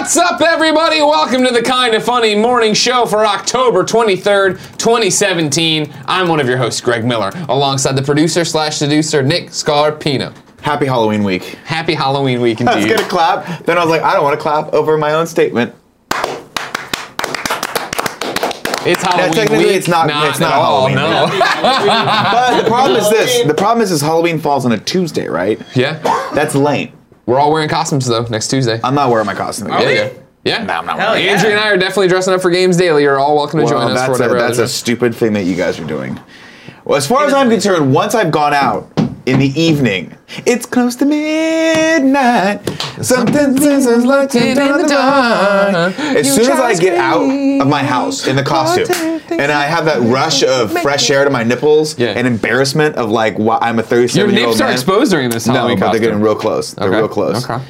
What's up, everybody? Welcome to the Kinda Funny Morning Show for October 23rd, 2017. I'm one of your hosts, Greg Miller, alongside the producer/seducer, Nick Scarpino. Happy Halloween week. Happy Halloween week, indeed. I was going to clap, then I was like, I don't want to clap over my own statement. It's Halloween technically week. it's not Halloween. No. But the problem is this. The problem is Halloween falls on a Tuesday, right? Yeah. That's lame. We're all wearing costumes, though, next Tuesday. I'm not wearing my costume. Are we? Yeah. No, I'm not Hell wearing it. yeah. Andrew and I are definitely dressing up for games daily. You're all welcome to join us for whatever. That's a stupid thing that you guys are doing. Well, as far as I'm concerned, once I've gone out in the evening, it's close to midnight. Something seems like in the dark. As soon as I get out of my house in the costume, and I have that rush of fresh air to my nipples and embarrassment of like, I'm a 37-year-old man. Your nips are exposed during this Halloween No, but costume. they're getting real close. They're real close. Okay.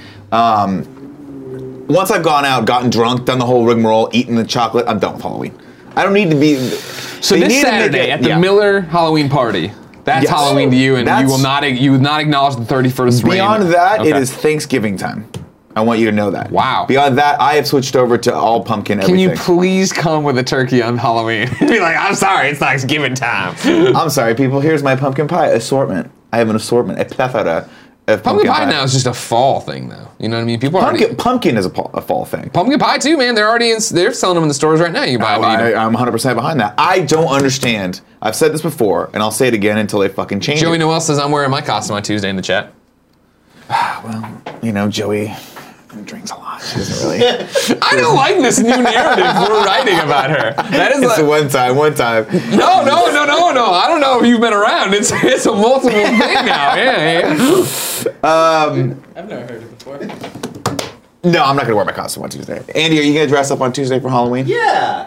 Once I've gone out, gotten drunk, done the whole rigmarole, eaten the chocolate, I'm done with Halloween. I don't need to be. So this Saturday at the Miller Halloween party, that's Halloween to you, and you would not acknowledge the 31st reign. Beyond that, it is Thanksgiving time. I want you to know that. Wow. Beyond that, I have switched over to all pumpkin everything. Can you please come with a turkey on Halloween? Be like, I'm sorry, it's Thanksgiving time. I'm sorry, people. Here's my pumpkin pie assortment. I have an assortment, a plethora of pumpkin pie. Now is just a fall thing, though. You know what I mean? People are pumpkin is a fall thing. Pumpkin pie too, man. They're selling them in the stores right now. You can buy them. I'm 100% behind that. I don't understand. I've said this before, and I'll say it again until they fucking change Joey it. Noel says I'm wearing my costume on Tuesday in the chat. Well, you know, Joey drinks a lot. She doesn't really. I don't like this new narrative we're writing about her. That is It's a one time. No. I don't know if you've been around. It's a multiple thing now. Yeah. I've never heard it before. No, I'm not gonna wear my costume on Tuesday. Andy, are you gonna dress up on Tuesday for Halloween? Yeah.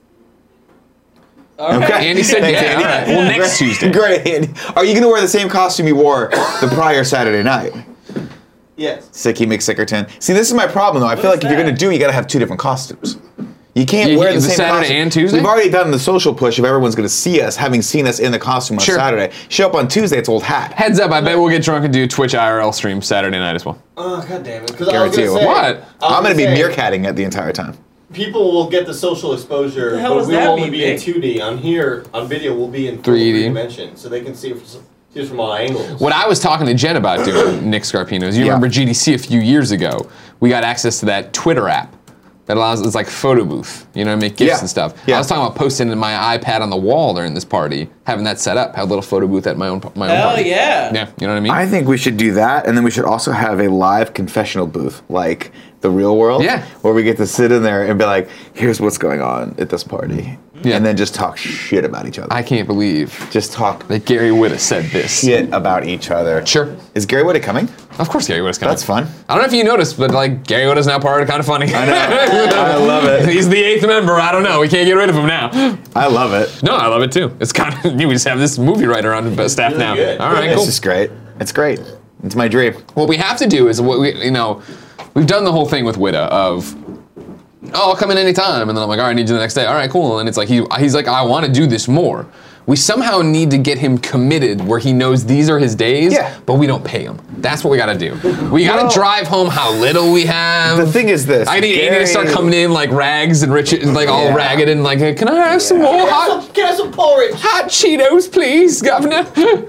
Okay. Andy said Thanks, yeah. Andy. All right. Well, next Tuesday. Great, Andy. Are you gonna wear the same costume you wore the prior Saturday night? Yes. Sicky McSickerton. See, this is my problem though. I feel like if you're gonna you gotta have two different costumes. You can't wear the same Saturday costume. and Tuesday? We've already done the social push if everyone's gonna see us, having seen us in the costume on Saturday. Show up on Tuesday, it's old hat. Heads up, I bet we'll get drunk and do a Twitch IRL stream Saturday night as well. Oh, god damn it. Guarantee you. What? I'm gonna be meerkatting it the entire time. People will get the social exposure, The hell but does we will that only mean, be in Nick? 2D. On here, on video, we'll be in 3D dimension, so they can see it from all angles. What I was talking to Jen about doing, Nick Scarpino, is you remember GDC a few years ago, we got access to that Twitter app that allows, it's like photo booth, you know, make gifts and stuff. I was talking about posting my iPad on the wall during this party, having that set up, have a little photo booth at my own party. Hell yeah. Yeah, you know what I mean? I think we should do that, and then we should also have a live confessional booth, like the real world. Yeah. Where we get to sit in there and be like, here's what's going on at this party. Yeah. And then just talk shit about each other. I can't believe Just talk that Gary Whitta said this. shit about each other. Sure. Is Gary Whitta coming? Of course Gary Whitta's coming. That's fun. I don't know if you noticed, but like Gary Whitta's now part of Kinda Funny. I know. I love it. He's the 8th member. I don't know. We can't get rid of him now. I love it. No, I love it too. It's kind of we just have this movie writer on staff Really now. good. All right, It's cool. just great. It's great. It's my dream. What we have to do is we've done the whole thing with Whitta of, oh, I'll come in anytime, and then I'm like, all right, I need you the next day. All right, cool. And it's like he's like, I want to do this more. We somehow need to get him committed where he knows these are his days, but we don't pay him. That's what we gotta do. We gotta drive home how little we have. The thing is this. I need Andy to start coming in like rags and rich, like all ragged and like, can I have some more Can I have some porridge? hot Cheetos, please, Governor?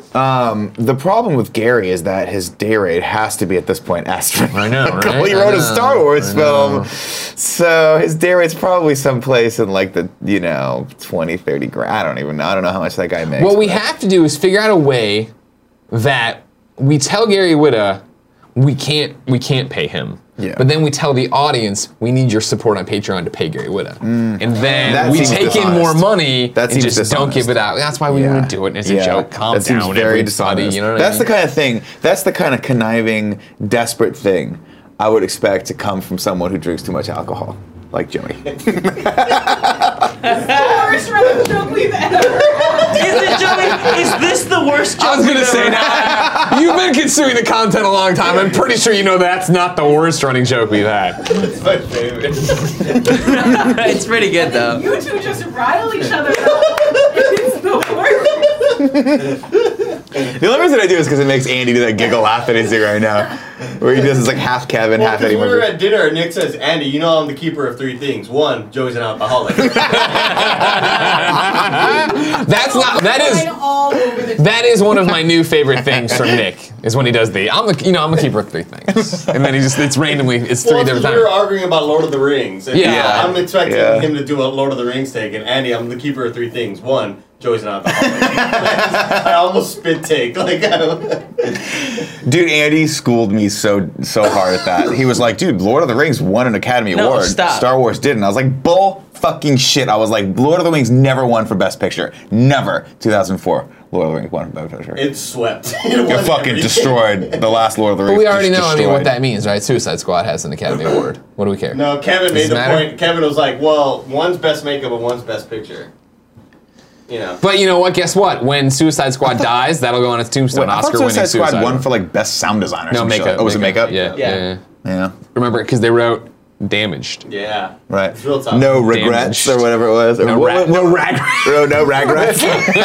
The problem with Gary is that his day rate has to be at this point astronomical. I know, right? Well, he wrote a Star Wars film, so his day rate's probably someplace in like the 20, 30 grand. I don't even know. I don't know how much that guy makes. What we have to do is figure out a way that we tell Gary Whitta we can't pay him. Yeah. But then we tell the audience we need your support on Patreon to pay Gary Whitta. And then That we seems take in dishonest. more money That and seems just don't give it out. That's why we want to do it as a joke. Calm that seems down, very everybody. dishonest. You know what That's I mean? the kind of thing. That's the kind of conniving, desperate thing I would expect to come from someone who drinks too much alcohol, like Joey. Worst running joke we've ever. Is it, Joey? Is this the worst joke? I was gonna we've say ever now. You've been consuming the content a long time. I'm pretty sure you know that's not the worst running joke we've had. It's my favorite. It's pretty good though. You two just rile each other up. It's the worst. The only reason I do is because it makes Andy do that giggle laugh that he's doing right now. Where he does this like half Kevin, Well, half 'cause Eddie we were Murphy. at dinner and Nick says, Andy, you know I'm the keeper of three things. One, Joey's an alcoholic. That's not. All over the That is one of my new favorite things from Nick. Is when he does I'm the keeper of three things, and then it's randomly it's three Well, different we were times. arguing about Lord of the Rings. And Yeah. I'm expecting Yeah. him to do a Lord of the Rings take, and Andy, I'm the keeper of three things. One, Joey's an alcoholic. I almost spit take. Like, I don't. Dude, Andy schooled me so hard at that. He was like, dude, Lord of the Rings won an Academy No, Award. stop. Star Wars didn't. I was like, bull fucking shit. I was like, Lord of the Rings never won for Best Picture. Never. 2004. Lord of the Rings won for Best Picture. It swept. It fucking destroyed the last Lord of the Rings. But we already Just know. I mean, destroyed. what that means, right? Suicide Squad has an Academy Award. What do we care? No, Kevin made Does it the matter? point. Kevin was like, well, one's best makeup and one's best picture. You know. But you know what? Guess what? When Suicide Squad dies, that'll go on its tombstone. Wait, I thought Oscar-winning Suicide Squad Suicide. won for like best sound design or No some shit. makeup. Oh, was it makeup? Yeah. Yeah. Yeah. Remember, because they wrote "damaged." Yeah. Right. It's real tough. No regrets Damaged. or whatever it was. Or No what- rag- no rag. No regrets.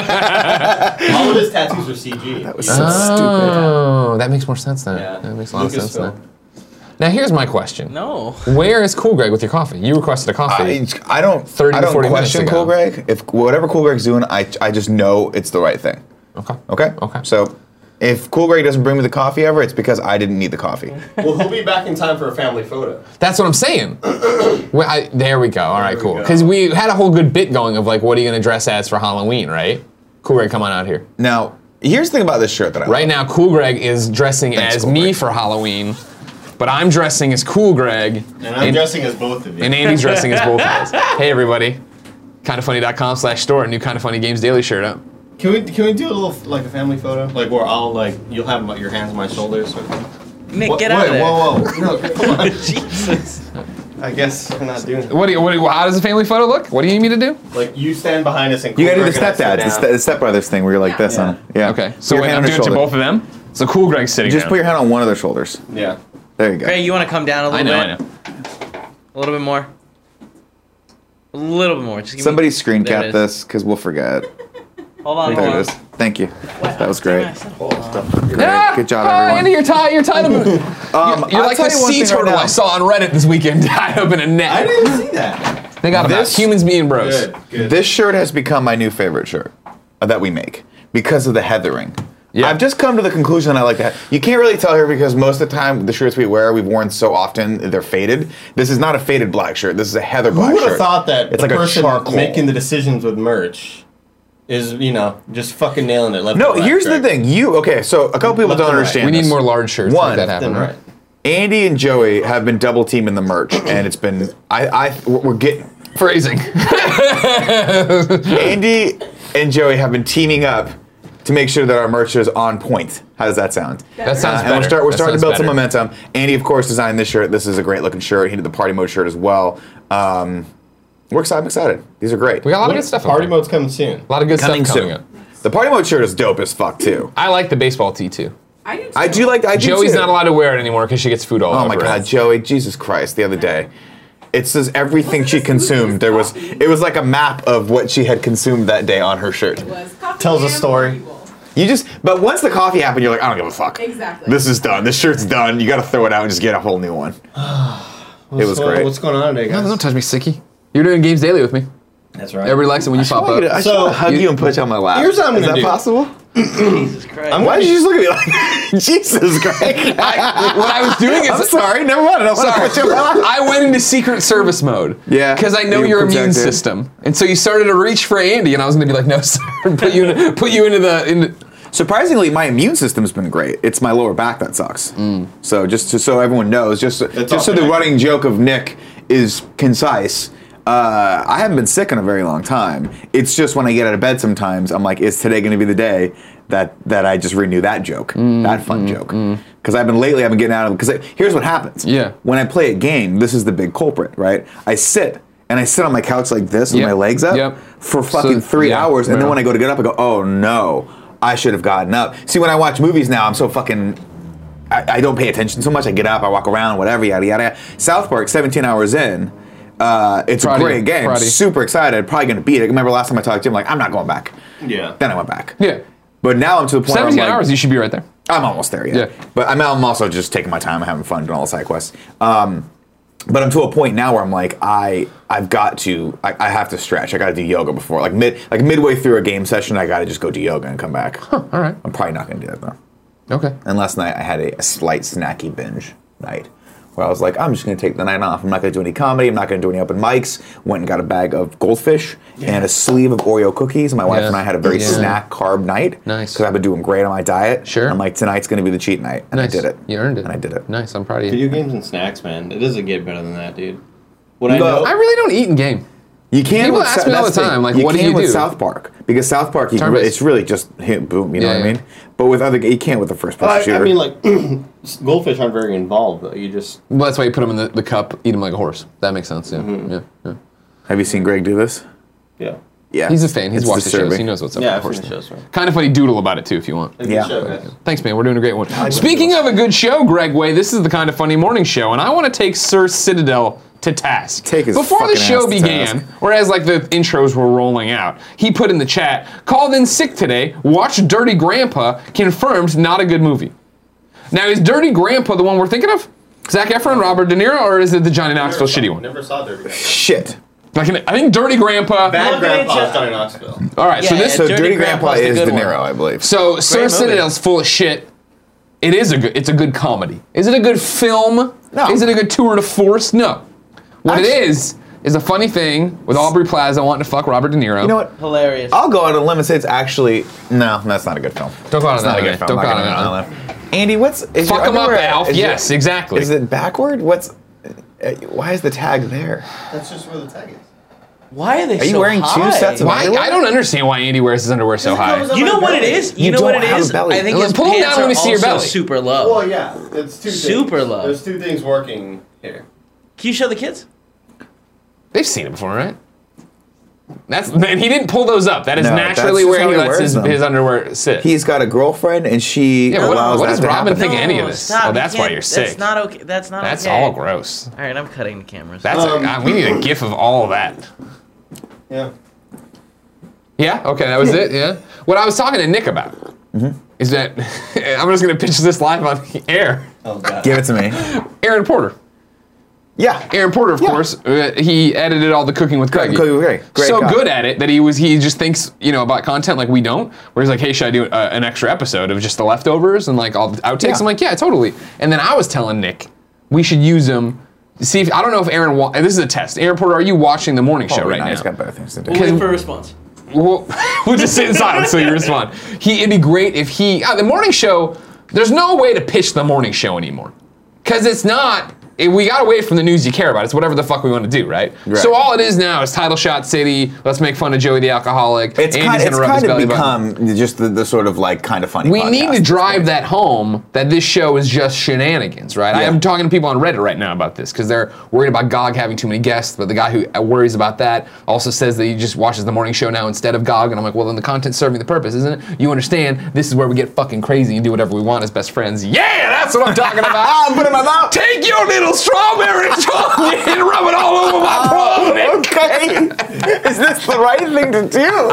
All of his tattoos are CG. That was so stupid. Oh, that makes more sense now. Yeah. That makes a lot of sense Lucasfilm. now. Now here's my question. No. Where is Cool Greg with your coffee? You requested a coffee. I don't 30 I to don't 40 minutes question ago. Cool Greg. If whatever Cool Greg's doing, I just know it's the right thing. Okay. Okay? Okay. So if Cool Greg doesn't bring me the coffee ever, it's because I didn't need the coffee. Well, he'll be back in time for a family photo. That's what I'm saying. There we go. All right, we cool. go. Because we had a whole good bit going of like, what are you going to dress as for Halloween, right? Cool Greg, come on out here. Now, here's the thing about this shirt that I Right like. now, Cool Greg is dressing Thanks, as Cool me Greg. for Halloween, but I'm dressing as Cool Greg. And I'm dressing as both of you. And Andy's dressing as both of us. Hey, everybody. KindaFunny.com/store, new Kinda Funny Games Daily shirt up. Can we do a little like a family photo? Like where I'll like you'll have your hands on my shoulders. Nick, get out of there. Whoa, no, come on. Jesus. I guess we're not doing it. How does a family photo look? What do you need me to do? Like you stand behind us and You gotta do the Cool Greg and I stepdad, sit down. the stepbrothers thing where you're like this Yeah. on. Yeah. Okay. Put So your wait, hand I'm on doing your it to shoulder. both of them? So Cool Greg's sitting Just down. put your hand on one of their shoulders. Yeah. There you go. Ray, you want to come down a little I bit? know. A little bit more. A little bit more. Just give Somebody me... screen There cap it is. this because we'll forget. Hold on. There hold it on. is. Thank you. That was great. Ah, Good job, Andy, everyone. you're tied up. You're I'll like tell the you one sea thing right turtle now. I saw on Reddit this weekend, tied up in a net. I didn't see that. They got about This- humans being bros. Good, good. This shirt has become my new favorite shirt that we make because of the heathering. Yeah. I've just come to the conclusion I like that. You can't really tell here because most of the time the shirts we wear, we've worn so often they're faded. This is not a faded black shirt. This is a heather Who black would shirt. have thought that It's the like a person charcoal. making the decisions with merch is, just fucking nailing it. Left No, and right, here's the Greg. thing. So a couple people Left don't and right. understand We need this. more large shirts One, to make that happen, Then right? right. Andy and Joey have been double teaming the merch, and it's been we're getting Phrasing. Andy and Joey have been teaming up to make sure that our merch is on point. How does that sound? That sounds And better. we're That starting to sounds build some better. momentum. Andy, of course, designed this shirt. This is a great looking shirt. He did the party mode shirt as well. We're excited. I'm excited. These are great. We got a lot of good stuff. Party Party mode. mode's coming soon. A lot of good coming stuff coming soon. up. The party mode shirt is dope as fuck too. I like the baseball tee too. I do too. I do Joey's too. not allowed to wear it anymore because she gets food all over Oh my god, it. Joey, Jesus Christ! The other day, it says everything she consumed. It was like a map of what she had consumed that day on her shirt. Tells a story. But once the coffee happened, you're like, I don't give a fuck. Exactly. This is done. This shirt's done. You got to throw it out and just get a whole new one. It was great. What's going on today, guys? Don't touch me, Sicky. You're doing Games Daily with me. That's right. Everybody likes it when you pop up. I just So, want to hug you and put you on my lap. here's what I'm Is gonna that do. possible? Jesus Christ. Why did you just look at me like Jesus, Greg? What I was doing is I'm sorry. Never mind. I don't want to Sorry. put you on my lap. I went into Secret Service mode. Yeah. Because I know You your immune protected. system, and so you started to reach for Andy, and I was going to be like, no, sir, put you into the. Surprisingly, my immune system's been great. It's my lower back that sucks. So just so everyone knows, just so the connected. running joke of Nick is concise. I haven't been sick in a very long time. It's just when I get out of bed sometimes, I'm like, is today going to be the day that I just renew that joke, that fun joke? Because I've been getting out of it. Because here's what happens. Yeah. When I play a game, this is the big culprit, right? I sit on my couch like this with Yep. my legs up Yep. for fucking So, 3 yeah, hours, and then right. when I go to get up, I go, oh no, I should have gotten up. See, when I watch movies now, I'm so fucking. I don't pay attention so much. I get up, I walk around, whatever, yada yada. Yada. South Park, 17 hours in. It's Proud a of you. great game. Proud of you. Super excited. Probably gonna beat it. I remember last time I talked to him, like, I'm not going back. Yeah. Then I went back. Yeah. But now I'm to the point where I'm 17 like, hours, you should be right there. I'm almost there, yeah. Yeah. But I'm also just taking my time and having fun doing all the side quests. But I'm to a point now where I'm like, I have to stretch. I got to do yoga before, like midway through a game session. I got to just go do yoga and come back. All right. I'm probably not going to do that though. Okay. And last night I had a slight snacky binge night where I was like, I'm just going to take the night off. I'm not going to do any comedy. I'm not going to do any open mics. Went and got a bag of goldfish and a sleeve of Oreo cookies. My wife and I had a very snack carb night. Nice. Because I've been doing great on my diet. Sure. I'm like, tonight's going to be the cheat night. And Nice. I did it. You earned it. And I did it. Nice. I'm proud of you. Video games and snacks, man. It doesn't get better than that, dude. What I You go- know. I really don't eat in game. You can People with ask me all that's the time, like, you what do can you with do? South Park because South Park, Turn-based. it's really just hit boom. You know Yeah, what I yeah. mean? But with other, you can't with the first person I shooter. mean, like, goldfish aren't very involved, though. You just. Well, that's why you put them in the cup, eat them like a horse. That makes sense. Yeah. Yeah. Have you seen Greg do this? Yeah. Yeah, He's a fan. He's It's watched the shows. disturbing. He knows what's up Yeah, with I've the seen horse. the shows, right? Kind of funny doodle about it too, if you want. It's a Yeah. good show, guys. Thanks, man. We're doing a great one. Speaking of a good show, Greg Way, this is the Kind of Funny morning show, and I want to take Sir Citadel to task. Take his Before the fucking show ass to began, task. whereas like the intros were rolling out, he put in the chat, called in sick today, watched Dirty Grandpa, confirmed not a good movie. Now, is Dirty Grandpa the one we're thinking of? Zac Efron, Robert De Niro, or is it the Johnny Knoxville shitty one? Never saw Dirty Grandpa. Shit. Like, I think Dirty Grandpa. Bad Look at Grandpa it, is Johnny Knoxville. All right, so Yeah, this. So Dirty Dirty Grandpa Grandpa's the is good De one. Niro, I believe. So Sir movie. Citadel's full of shit. It's a good comedy. Is it a good film? No. Is it a good tour de force? No. What it is a funny thing with Aubrey Plaza wanting to fuck Robert De Niro. You know what? Hilarious. I'll go out on a limb and say it's actually no. That's not a good film. Don't go out on It's that not a limb. good film. Don't I'm go not out on gonna that go out on a limb. Andy, is Fuck your him up, underwear- Alf. is Yes, exactly. Is it backward? Why is the tag there? That's just where the tag is. Why are they Are you so wearing two high? sets of Why? underwear? I don't understand why Andy wears his underwear so high. You know what it is? You know don't what it have a is? belly. I think Let's his pull 'em pants down, let are me see your also belly. super low. Well, yeah. It's two Super things. low. There's two things working here. Can you show the kids? They've seen it before, right? And he didn't pull those up. That is No, naturally that's just where how he he lets wears them. his underwear sit. He's got a girlfriend, and she Yeah, allows what that does to Robin happen. think of any of this? Stop. Oh, You that's why can't- you're sick. That's not okay. That's not That's okay. all gross. All right, I'm cutting the cameras. That's we need a gif of all of that. Yeah. Yeah. Okay, that was it. Yeah. What I was talking to Nick about is that I'm just gonna pitch this live on the air. Oh, God. Give it to me. Aaron Porter. Yeah. Aaron Porter, of Yeah. course, he edited all the Cooking with Greg. Cooking with Greg. Great So guy. good at it that he just thinks about content like we don't. Where he's like, hey, should I do an extra episode of just the leftovers and like all the outtakes? Yeah. I'm like, yeah, totally. And then I was telling Nick we should use them. See if I don't know if Aaron. This is a test. Aaron Porter, are you watching the morning show Probably right not. He's now? got better things to do. We'll wait for a response. We'll just sit in silence so you respond. It'd be great if the morning show. There's no way to pitch the morning show anymore, because it's not. We gotta wait from the news you care about. It's whatever the fuck we want to do, right? Right. So all it is now is Title Shot City. Let's make fun of Joey the alcoholic. It's Andy's kind gonna rub his of belly button. become just the sort of like kind of funny. We podcast need at to this drive point. that home that this show is just shenanigans, right? Yeah. I'm talking to people on Reddit right now about this because they're worried about GOG having too many guests, but the guy who worries about that also says that he just watches the morning show now instead of GOG, and I'm like, well, then the content's serving the purpose, isn't it? You understand, this is where we get fucking crazy and do whatever we want as best friends. Yeah, that's what I'm talking about! Put it in my mouth. Take your little strawberry tongue and rub it all over my plum. Okay. Is this the right thing to do?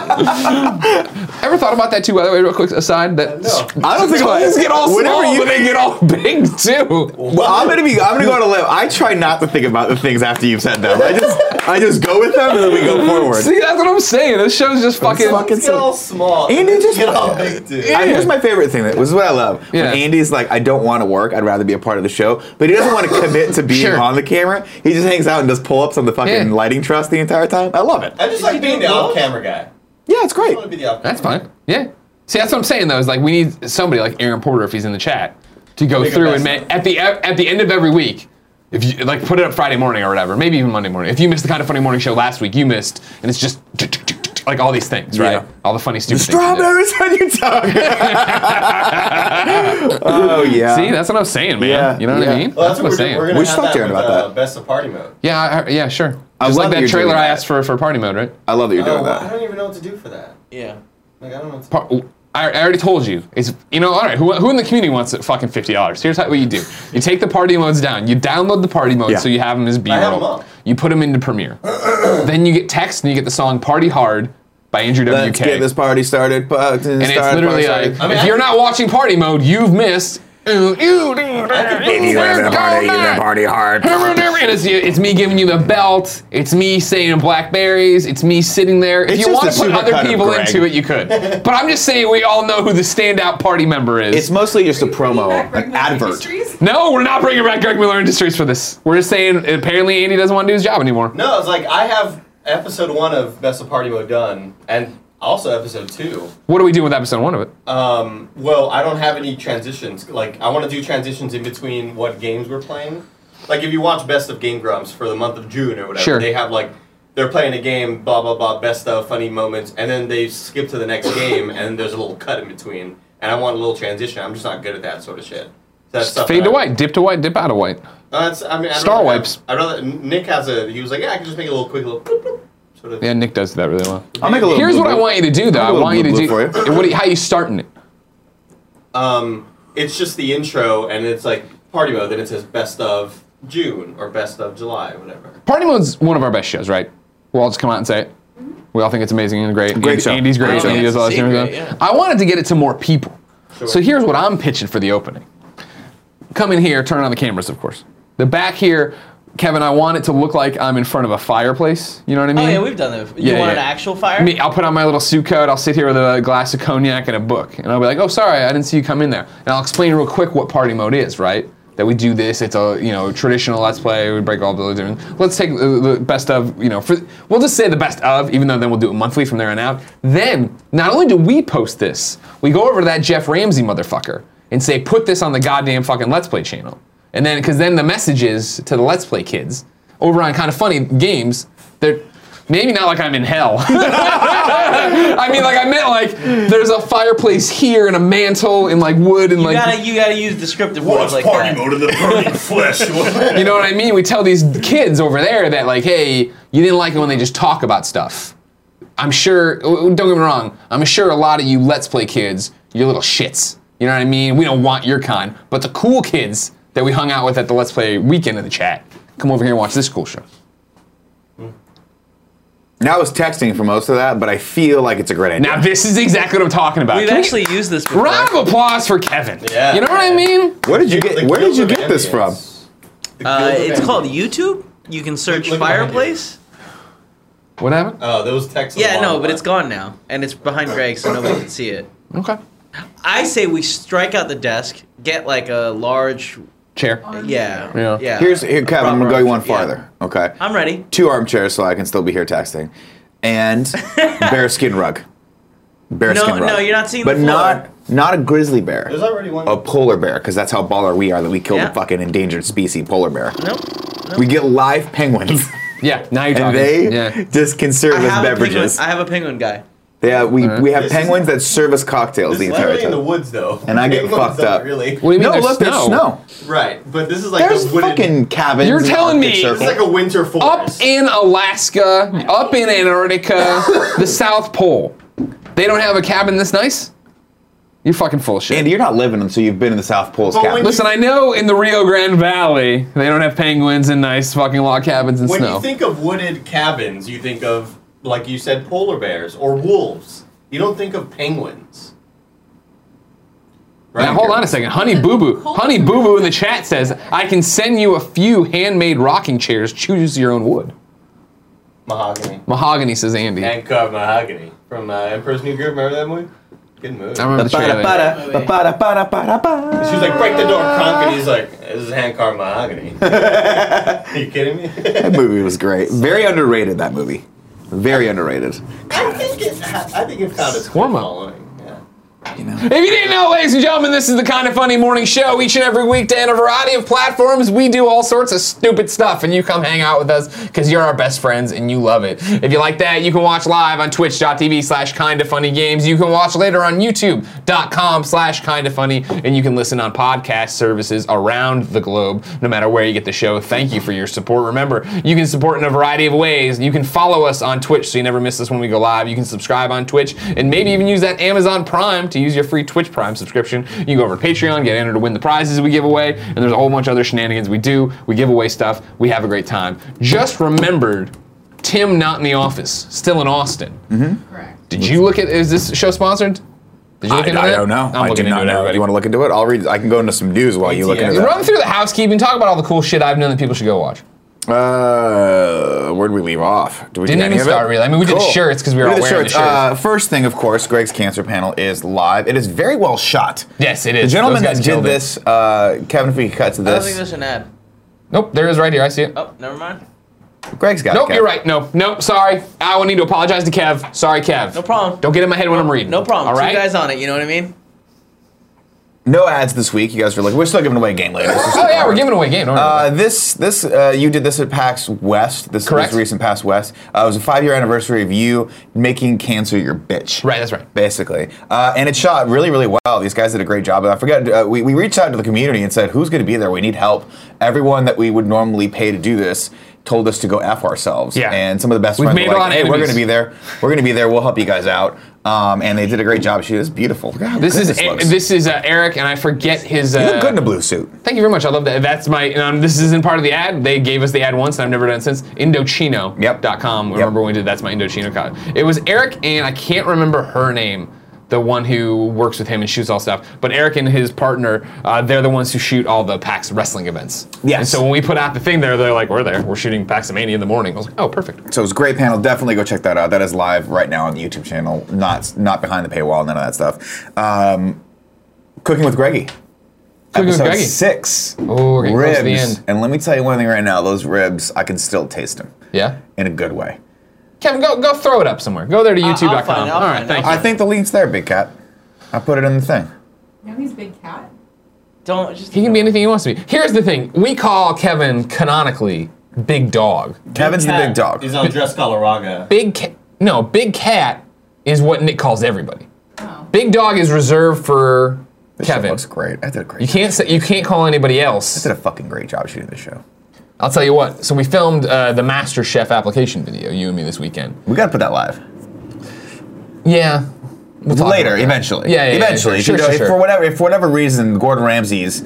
Ever thought about that too, by the way, real quick aside? That No. I don't think about tongues get all Whenever small, you- but they get all big too. Well, I'm gonna go on a limb. I try not to think about the things after you've said them. I just go with them and then we go forward. See, that's what I'm saying. This show's just fucking. fucking Get all small. Andy just- get all big, dude. Here's my favorite thing. That was what I love. Yeah. When Andy's like, I don't want to work. I'd rather be a part of the show. But he doesn't want to commit to being Sure. on the camera. He just hangs out and does pull-ups on the fucking Yeah. lighting truss the entire time. I love it. I just like being the off-camera guy. Yeah, it's I great. want to be the off-camera. That's fine. Yeah. See, that's what I'm saying though. Is like we need somebody like Aaron Porter if he's in the chat to go Make a through and best at the end of every week. If you like put it up Friday morning or whatever, maybe even Monday morning. If you missed the Kind of Funny morning show last week, you missed, and it's just like all these things, right? Yeah. All the funny stupid things. you did. Strawberries on your tongue. Oh yeah. See, that's what I'm saying, man. Yeah, You know what yeah. I mean? Well, that's what I'm we're saying. going We to should have talk to that Aaron with about that. Best of Party Mode. Yeah, sure. I Just love like that that you're trailer doing I that. asked for party mode, right? I love that you're doing I that. don't even know what to do for that. Yeah. Like, I don't know what to do. I already told you. It's all right. Who in the community wants it? Fucking $50? Here's what you do. You take the party modes down. You download the party modes Yeah. so you have them as have 'em B-roll. up. You put them into Premiere. Then you get text and you get the song "Party Hard" by Andrew WK. Let's get this party started. And it's literally like, if you're not watching Party Mode, you've missed. If you have a party, you have party hard. And it's me giving you the belt. It's me saying blackberries. It's me sitting there. If It's you just want to a put other supercut of people Greg. into it, you could. But I'm just saying we all know who the standout party member is. It's mostly just a promo, Back an Miller advert. Industries? No, we're not bringing back Greg Miller Industries for this. We're just saying apparently Andy doesn't want to do his job anymore. No, it's like I have episode 1 of Best of Party Mode done, and also episode 2. What do we do with episode 1 of it? Well, I don't have any transitions. Like, I want to do transitions in between what games we're playing. Like, if you watch Best of Game Grumps for the month of June or whatever, Sure. they have, like, they're playing a game, blah, blah, blah, best of, funny moments, and then they skip to the next game, and there's a little cut in between. And I want a little transition. I'm just not good at that sort of shit. That's stuff Fade that to I- white, dip to white, dip out of white. I'd Star rather wipes. I'd rather, Nick he was like, yeah, I can just make a little quick little boop, boop, sort of. Yeah, Nick does that really well. I'll make a little. Here's what I blue. want you to do, though. I I'll make a want you to little do. blue for you. How you starting it? It's just the intro, and it's like party mode. Then it says best of June or best of July, or whatever. Party Mode's one of our best shows, right? We'll all just come out and say it. We all think it's amazing and great. Great show. Andy's great. Great show. Andy does all that Secret, stuff. yeah. I wanted to get it to more people. Sure. So here's what I'm pitching for the opening. Come in here, turn on the cameras, of course. The back here, Kevin, I want it to look like I'm in front of a fireplace. You know what I mean? Oh yeah, we've done that. You Yeah, want yeah. an actual fire? Me, I'll put on my little suit coat, I'll sit here with a glass of cognac and a book, and I'll be like, oh, sorry, I didn't see you come in there. And I'll explain real quick what party mode is, right? That we do this, it's a traditional Let's Play, we break all the different. Let's take the best of, we'll just say the best of, even though then we'll do it monthly from there on out. Then, not only do we post this, we go over to that Jeff Ramsey motherfucker and say, put this on the goddamn fucking Let's Play channel. And then, because then the message is to the Let's Play kids, over on Kind of Funny Games, they're maybe not like I'm in hell. I mean, like I meant like there's a fireplace here and a mantle and like wood and You like gotta use descriptive words like that. mode of the burning flesh? you know what I mean? We tell these kids over there that like, hey, you didn't like it when they just talk about stuff. I'm sure. Don't get me wrong. I'm sure a lot of you Let's Play kids, you're little shits. You know what I mean? We don't want your kind, but the cool kids that we hung out with at the Let's Play weekend of the chat, come over here and watch this cool show. Now I was texting for most of that, but I feel like it's a great idea. Now this is exactly what I'm talking about. We've Can we- actually used this before. round of applause for Kevin. Yeah. You know what I mean? Where did you get? Where did you get this from? It's called YouTube. You can search Look behind you. fireplace. What happened? Oh, those texts. Yeah, no, but it's gone now, and it's behind Greg, so nobody can see it. Okay. I say we strike out the desk, get like a large, Chair. yeah, Yeah. yeah. Here, Kevin. I'm gonna go one Proper armchair, farther. Okay. I'm ready. 2 armchairs so I can still be here texting, and bearskin rug. Bearskin rug. No, you're not seeing But the floor. not a grizzly bear. There's already one. A polar bear, because that's how baller we are that we killed Yeah. a fucking endangered species polar bear. Nope. We get live penguins, Yeah. Now you're and talking. they Yeah. just can serve us beverages. I have a penguin guy. Yeah, we have This penguins that serve us cocktails This the is entire literally in the time. woods, though. And I get Penguins fucked don't up. Really. What do you mean? No, there's look, there's snow. Right, but this is like There's a wooded. fucking cabins. You're in telling Arctic me- Circle. It's like a winter Up forest. in Alaska, up in Antarctica, the South Pole. They don't have a cabin this nice? You're fucking full of shit. Andy, you're not living until you've been in the South Pole's But when cabin. you- Listen, I know in the Rio Grande Valley, they don't have penguins and nice fucking log cabins and When snow. you think of wooded cabins, you think of, like you said, polar bears or wolves. You don't think of penguins. Right? Now hold on a second. Honey Boo Boo. Honey Boo Boo in the chat says, I can send you a few handmade rocking chairs. Choose your own wood. Mahogany. Mahogany, says Andy. Hand carved mahogany from Emperor's New Groove. Remember that movie? Good movie. I remember the trailer. She was like, break the door, Kronk, and he's like, this is hand carved mahogany. Are you kidding me? That movie was great. Very underrated, that movie. Very underrated. I think it found its Warm up. following. Yeah. You know? If you didn't know, ladies and gentlemen, this is the Kind of Funny Morning Show. Each and every weekday on a variety of platforms, we do all sorts of stupid stuff, and you come hang out with us because you're our best friends and you love it. If you like that, you can watch live on twitch.tv/kindoffunnygames. You can watch later on youtube.com/kindoffunny, and you can listen on podcast services around the globe, no matter where you get the show. Thank you for your support. Remember, you can support in a variety of ways. You can follow us on Twitch so you never miss us when we go live. You can subscribe on Twitch and maybe even use that Amazon Prime to use your free Twitch Prime subscription. You can go over to Patreon, get entered to win the prizes we give away, and there's a whole bunch of other shenanigans we do. We give away stuff. We have a great time. Just remembered Tim not in the office, still in Austin. Correct. Did you look at? Is this show sponsored? Did you look into I that? don't know. I'm I looking do not into it. know. Everybody. You want to look into it? I'll read. I can go into some news while you look into that. Run through the housekeeping. Talk about all the cool shit I've known that people should go watch. Where did we leave off? Did we Didn't do any even of it? start really. I mean, we did shirts because we were all did wearing the shirts. First thing, of course, Greg's Cancer Panel is live. It is very well shot. Yes, it The is. gentleman Those that guys did killed it. this, Kevin, if we could cut to I don't this. think there's an ad. Nope, there is right here. I see it. Oh, never mind. Greg's got it. Nope, Kev. you're right. No, sorry. I will need to apologize to Kev. Sorry, Kev. No problem. Don't get in my head when I'm reading. No problem. All right. Two guys on it. You know what I mean? No ads this week. You guys are like, we're still giving away a game later. Oh yeah, we're giving away a game. Don't worry about that. You did this at PAX West. This Correct. recent PAX West. It was a 5-year anniversary of you making cancer your bitch. Right, that's right. Basically, and it shot really, really well. These guys did a great job. I forget. We reached out to the community and said, "Who's going to be there? We need help." Everyone that we would normally pay to do this told us to go F ourselves. Yeah. And some of the best We've friends made were a lot like, of "Hey, we're enemies. going to be there. We're going to be there. We'll help you guys out." And they did a great job. She is beautiful. Look how This good is looks. Eric, and I forget his. You look good in a blue suit. Thank you very much. I love that. That's my. This isn't part of the ad. They gave us the ad once, and I've never done it since. Indochino.com. Remember when we did That's My Indochino card. It was Eric, and I can't remember her name. The one who works with him and shoots all stuff. But Eric and his partner, they're the ones who shoot all the PAX wrestling events. Yes. And so when we put out the thing there, they're like, we're there. We're shooting PAXomania in the morning. I was like, oh, perfect. So it was a great panel. Definitely go check that out. That is live right now on the YouTube channel. Not behind the paywall. None of that stuff. Cooking with Greggy. Cooking with Episode Greggy. 6. Oh, we're getting close to the Ribs. end. And let me tell you one thing right now. Those ribs, I can still taste them. Yeah? In a good way. Kevin, go throw it up somewhere. Go there to YouTube.com. I'll find it, All I'll right, find it. thank you. I think the link's there, Big Cat. I put it in the thing. Now he's Big Cat. Don't just. He can be anything he wants to be. Here's the thing. We call Kevin canonically Big Dog. Kevin's the big dog. He's on Dress Colorado. Big Cat is what Nick calls everybody. Oh. Big Dog is reserved for This show Kevin. looks great. I did a great You can't call anybody I else. did a fucking great job shooting this show. I'll tell you what. So we filmed the Master Chef application video, you and me, this weekend. We gotta put that live. Yeah. We'll talk Later, about that. eventually. Yeah, Eventually. Sure, If, you know, sure. if for whatever reason Gordon Ramsay's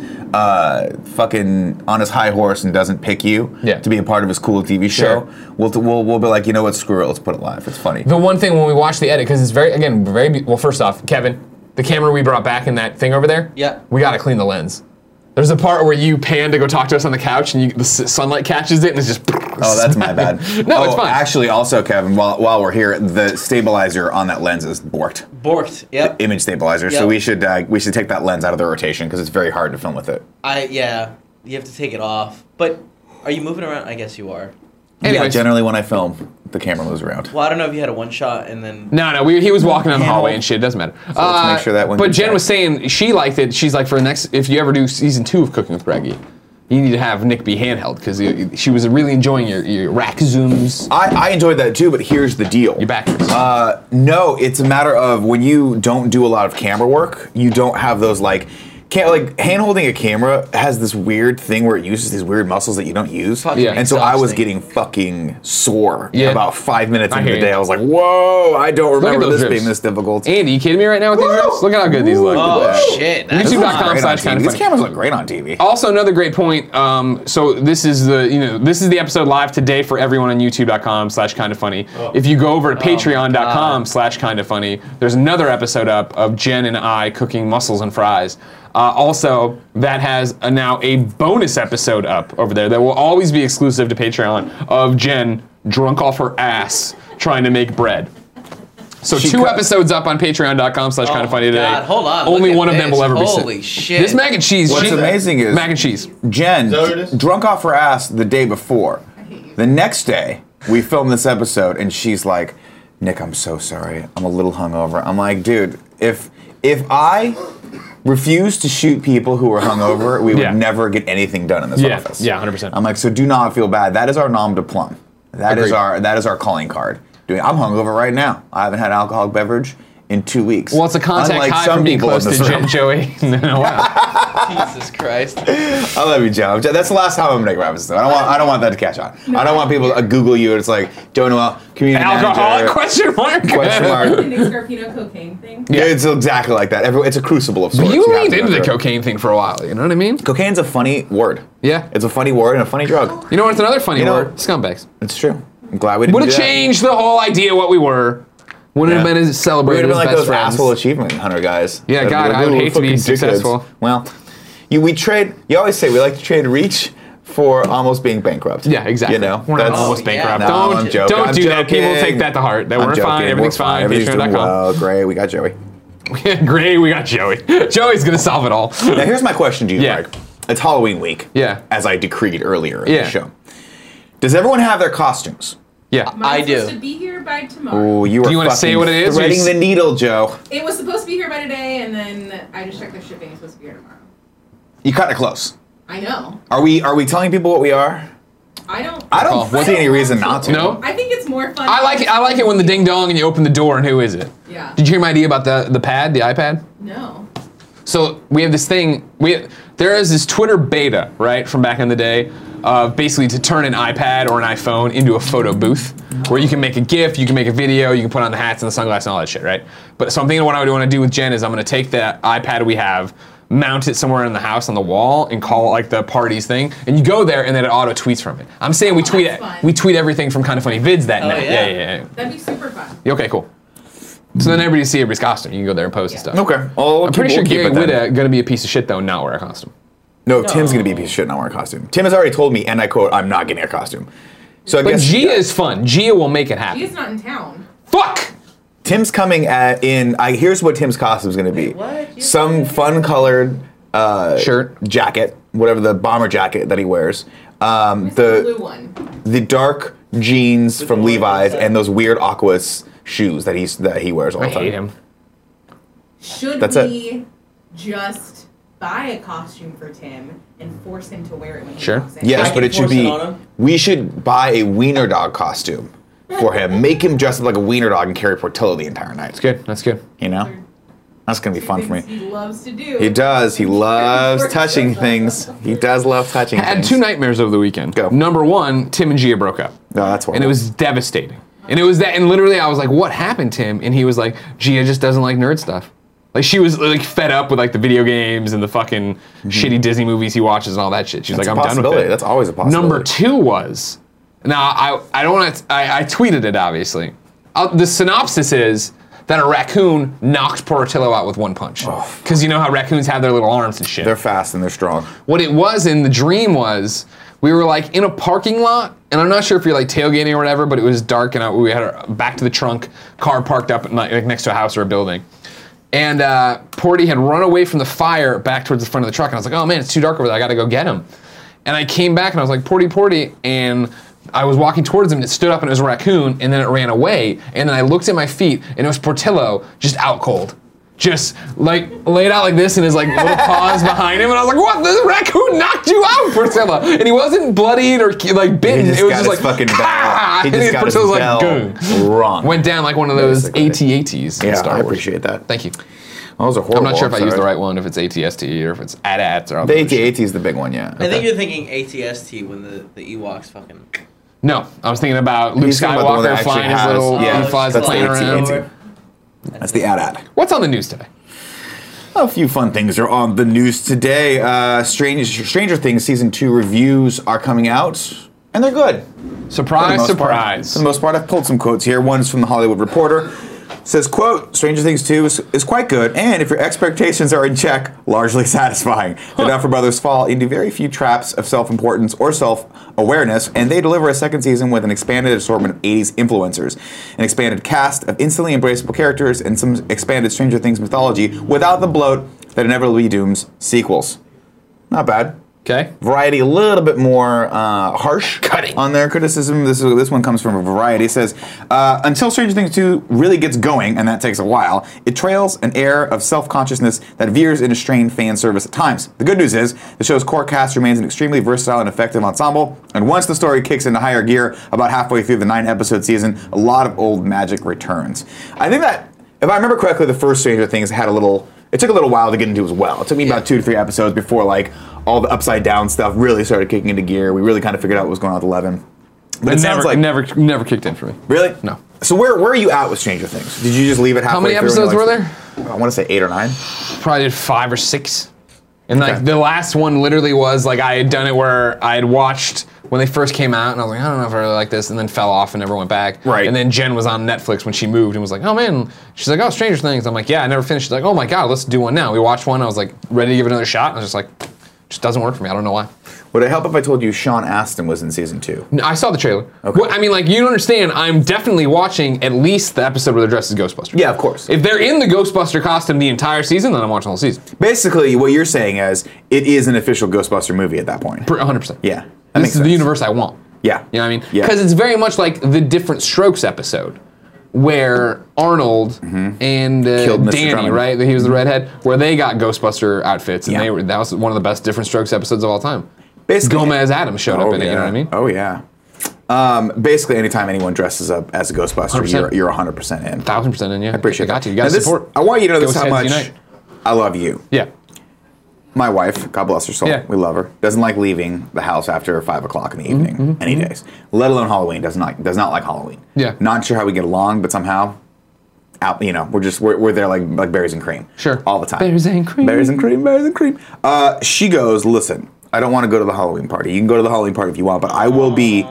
fucking on his high horse and doesn't pick you Yeah. to be a part of his cool TV show, we'll be like, you know what, screw it, let's put it live. It's funny. The one thing when we watch the edit, because it's well, first off, Kevin, the camera we brought back in that thing over there, Yeah. we gotta clean the lens. There's a part where you pan to go talk to us on the couch and the sunlight catches it and it's just. Oh, that's my bad. No, it's fine. Actually, also, Kevin, while we're here, the stabilizer on that lens is borked. Borked. Yep. Image stabilizer. So Yep. we should take that lens out of the rotation because it's very hard to film with it. Yeah. You have to take it off. But are you moving around? I guess you are. Yeah, Anyways. generally when I film, the camera moves around. Well, I don't know if you had a one shot and then. No, he was walking down the Panel. hallway and shit. It doesn't matter. So let's make sure that one But gets Jen back. was saying she liked it. She's like, for the next, if you ever do season 2 of Cooking with Greggy, you need to have Nick be handheld because she was really enjoying your rack zooms. I enjoyed that too, but here's the deal. Your backwards. No, it's a matter of when you don't do a lot of camera work, you don't have those hand holding a camera has this weird thing where it uses these weird muscles that you don't use. Fucking And so I was exhausting. getting fucking sore Yeah. about 5 minutes I into hear the day. you. I was like, whoa, I don't at remember those this ribs. being this difficult. Andy, you kidding me right now with these ribs? Look at how good these look. Oh shit! That's This looks YouTube.com great on / TV. kinda These funny. cameras look great on TV. Also, another great point. So this is the episode live today for everyone on YouTube.com / kinda funny. If you go over to Patreon.com / kinda funny, there's another episode up of Jen and I cooking mussels and fries. Also, that has now a bonus episode up over there that will always be exclusive to Patreon of Jen drunk off her ass trying to make bread. So She 2 cut- episodes up on Patreon.com / kinda funny today. God, hold on. Only look one at of them this. will ever be Holy sent. shit! This mac and cheese. What's amazing is mac and cheese. Jen, Is that what it is? drunk off her ass the day before. hate you. The next day, we filmed this episode, and she's like, "Nick, I'm so sorry. I'm a little hungover." I'm like, "Dude, if I refused to shoot people who were hungover, we would Yeah. never get anything done in this Yeah, office." yeah, 100%. I'm like, "So do not feel bad. That is our nom de plume. That is Agreed. our calling card. I'm hungover right now. I haven't had an alcoholic beverage in 2 weeks. Well, it's a contact Unlike high some from being people close in to this Jen, room. Joey. No, wow. Jesus Christ! I love you, Joe. That's the last time I'm gonna make references. I don't want that to catch on. I don't want people to Google you and it's like Joe Noel, community Alcoholic? manager. Question mark. Question mark. The Nick Scarpino cocaine thing. Yeah, it's exactly like that. It's a crucible of sorts. You have leaned to go into the through. cocaine thing for a while. You know what I mean? Cocaine's a funny word. Yeah. It's a funny word and a funny drug. You know what's another funny You know- word? Scumbags. It's true. I'm glad we didn't Would do have that. changed the whole idea what we were. Wouldn't have Yeah. been as We would celebrated have been as like best those friends. asshole achievement hunter guys. Yeah, That'd God, be I would little hate to be fucking dickheads. successful. Well, we trade. You always say we like to trade reach for almost being bankrupt. Yeah, exactly. You know, We're not that's- almost bankrupt. No, Don't I'm joking. don't I'm do that. People joking. take that to heart. That I'm we're joking. fine. Everything's We're fine. Everything's doing Patreon.com. well. Great. We got Joey. Great, we got Joey. Joey's gonna solve it all. Now here's my question to you, Yeah. Greg. It's Halloween week. Yeah. As I decreed earlier in Yeah. the show. Does everyone have their costumes? Yeah. Mine's do. supposed to be here by tomorrow. Oh, you were you wanna say fucking what it is, or threading you the needle, Joe. It was supposed to be here by today, and then I just checked the shipping. It's supposed to be here tomorrow. You cut it close. I know. Are we telling people what we are? I don't. I Call. don't see any reason not to. No? I think it's more fun. I like it when the ding dong and you open the door and who is it? Yeah. Did you hear my idea about the pad, the iPad? No. So we have this thing. There is this Twitter beta, right, from back in the day, of basically to turn an iPad or an iPhone into a photo booth, where you can make a GIF, you can make a video, you can put on the hats and the sunglasses and all that shit, right? But so I'm thinking what I would want to do with Jen is I'm going to take the iPad we have, mount it somewhere in the house on the wall, and call it like the parties thing. And you go there, and then it auto tweets from it. I'm saying we tweet that's fun. we tweet everything from Kind of Funny Vids that night. yeah. Yeah. That'd be super fun. Okay, cool. So then everybody see everybody's costume. You can go there and post and stuff. Okay. Well, I'm pretty sure we'll keep Gary it then. Whitta gonna be a piece of shit though, and not wear a costume. No, Tim's gonna be a piece of shit and not wear a costume. Tim has already told me, and I quote, "I'm not getting a costume." So I But guess Gia is fun. Gia will make it happen. He's not in town. Fuck! Tim's coming here's what Tim's costume is gonna be. what? You Some fun-colored Shirt. jacket, whatever the bomber jacket that he wears. It's the blue The one. dark jeans With from the Levi's set. and those weird Aquas shoes that he wears all I the time. hate him. Should That's we just buy a costume for Tim and force him to wear it when he Sure. walks in? Yes, I but can it should force it be. on him. We should buy a wiener dog costume for him. Make him dress up like a wiener dog and carry Portillo the entire night. It's good. That's good. You know, that's gonna be fun for me. He loves to do. He does. He loves touching things. He does love touching I had things. two nightmares over the weekend. Go. Number one, Tim and Gia broke up. No, that's horrible. And it was devastating. And it was that, and literally I was like, what happened, Tim? And he was like, Gia just doesn't like nerd stuff. Like she was like fed up with like the video games and the fucking shitty Disney movies he watches and all that shit. She's That's like, a I'm done with possibility. it. That's always a possibility. Number two was, now I don't want to, I tweeted it obviously. The synopsis is that a raccoon knocks Portillo out with one punch. Because you know how raccoons have their little arms and shit. They're fast and they're strong. What it was in the dream was we were like in a parking lot, and I'm not sure if you're like tailgating or whatever, but it was dark and we had our back to the trunk, car parked up like next to a house or a building. And Porty had run away from the fire back towards the front of the truck, and I was like, oh man, it's too dark over there, I gotta go get him. And I came back and I was like, Porty, and I was walking towards him and it stood up and it was a raccoon, and then it ran away, and then I looked at my feet and it was Portillo just out cold. Just like laid out like this and his like little paws behind him, and I was like, "What? This raccoon knocked you out, Portillo!" And he wasn't bloodied or like bitten. He just it was got just his like fucking bell. "Ah!" He And just got his Portillo's bell "Goon." wrong. Went down like one of those Basically. AT-ATs in Yeah, Star I Wars. appreciate that. Thank you. Those are horrible. I'm not sure if I used the sorry. right one, if it's ATST or if it's AT-ATs or all The that shit. AT-AT is the big one, yeah. I think you're thinking ATST when the Ewoks fucking. No, I was thinking about Luke He's thinking about the one that Skywalker actually flying his has- little yeah, he flies the that's the plane AT-AT. around. That's the AT-AT. What's on the news today? A few fun things are on the news today. Stranger Things season 2 reviews are coming out, and they're good. Surprise, For the most part. surprise. For the most part, I've pulled some quotes here. One is from the Hollywood Reporter. It says, quote, Stranger Things 2 is quite good, and if your expectations are in check, largely satisfying. The Duffer Brothers fall into very few traps of self-importance or self-awareness, and they deliver a second season with an expanded assortment of 80s influencers, an expanded cast of instantly embraceable characters, and some expanded Stranger Things mythology without the bloat that inevitably dooms sequels. Not bad. Okay. Variety a little bit more harsh Cutting. on their criticism. This one comes from Variety. It says, until Stranger Things 2 really gets going, and that takes a while, it trails an air of self-consciousness that veers into strained fan service at times. The good news is, the show's core cast remains an extremely versatile and effective ensemble, and once the story kicks into higher gear, about halfway through the 9-episode season, a lot of old magic returns. I think that, if I remember correctly, the first Stranger Things had it took a little while to get into as well. It took me about 2 to 3 episodes before like all the upside down stuff really started kicking into gear. We really kind of figured out what was going on with 11. But it sounds like never kicked in for me. really No. So where are you at with Stranger Things? Did you just leave it halfway How many through and episodes you're were like- there? I want to say 8 or 9. Probably did 5 or 6. And like Okay. the last one literally was like I had done it where I had watched when they first came out, and I was like, I don't know if I really like this, and then fell off and never went back. Right. And then Jen was on Netflix when she moved and was like, oh man, she's like, oh, Stranger Things. I'm like, yeah, I never finished. She's like, oh my God, let's do one now. We watched one. I was like, ready to give it another shot. And I was just like, just doesn't work for me. I don't know why. Would it help if I told you Sean Astin was in season 2? No, I saw the trailer. Okay. What, I mean, like, you don't understand. I'm definitely watching at least the episode where they're dressed as Ghostbusters. Yeah, of course. If they're in the Ghostbuster costume the entire season, then I'm watching the whole season. Basically, what you're saying is it is an official Ghostbuster movie at that point. 100%. Yeah. This is the universe I want. Yeah. You know what I mean? Yeah. Because it's very much like the Different Strokes episode, where Arnold and Killed Mr. Danny, Drummond. right? He was the redhead, where they got Ghostbuster outfits, and Yeah. that was one of the best Different Strokes episodes of all time. Basically, Gomez Adams showed up in it. You know what I mean? Oh, yeah. Basically, anytime anyone dresses up as a Ghostbuster, 100%. you're 100% in. 1000% in. Yeah, I appreciate got that. you. You got to Now this- support. I want you to know this Ghost how Heads much Unite. I love you. Yeah. My wife, God bless her soul, Yeah. we love her, doesn't like leaving the house after 5 o'clock in the evening, any days. Let alone Halloween. Does not like Halloween. Yeah. Not sure how we get along, but somehow, we're there like berries and cream. Sure. All the time. Berries and cream. Berries and cream. Berries and cream. She goes, listen, I don't want to go to the Halloween party. You can go to the Halloween party if you want, but I will be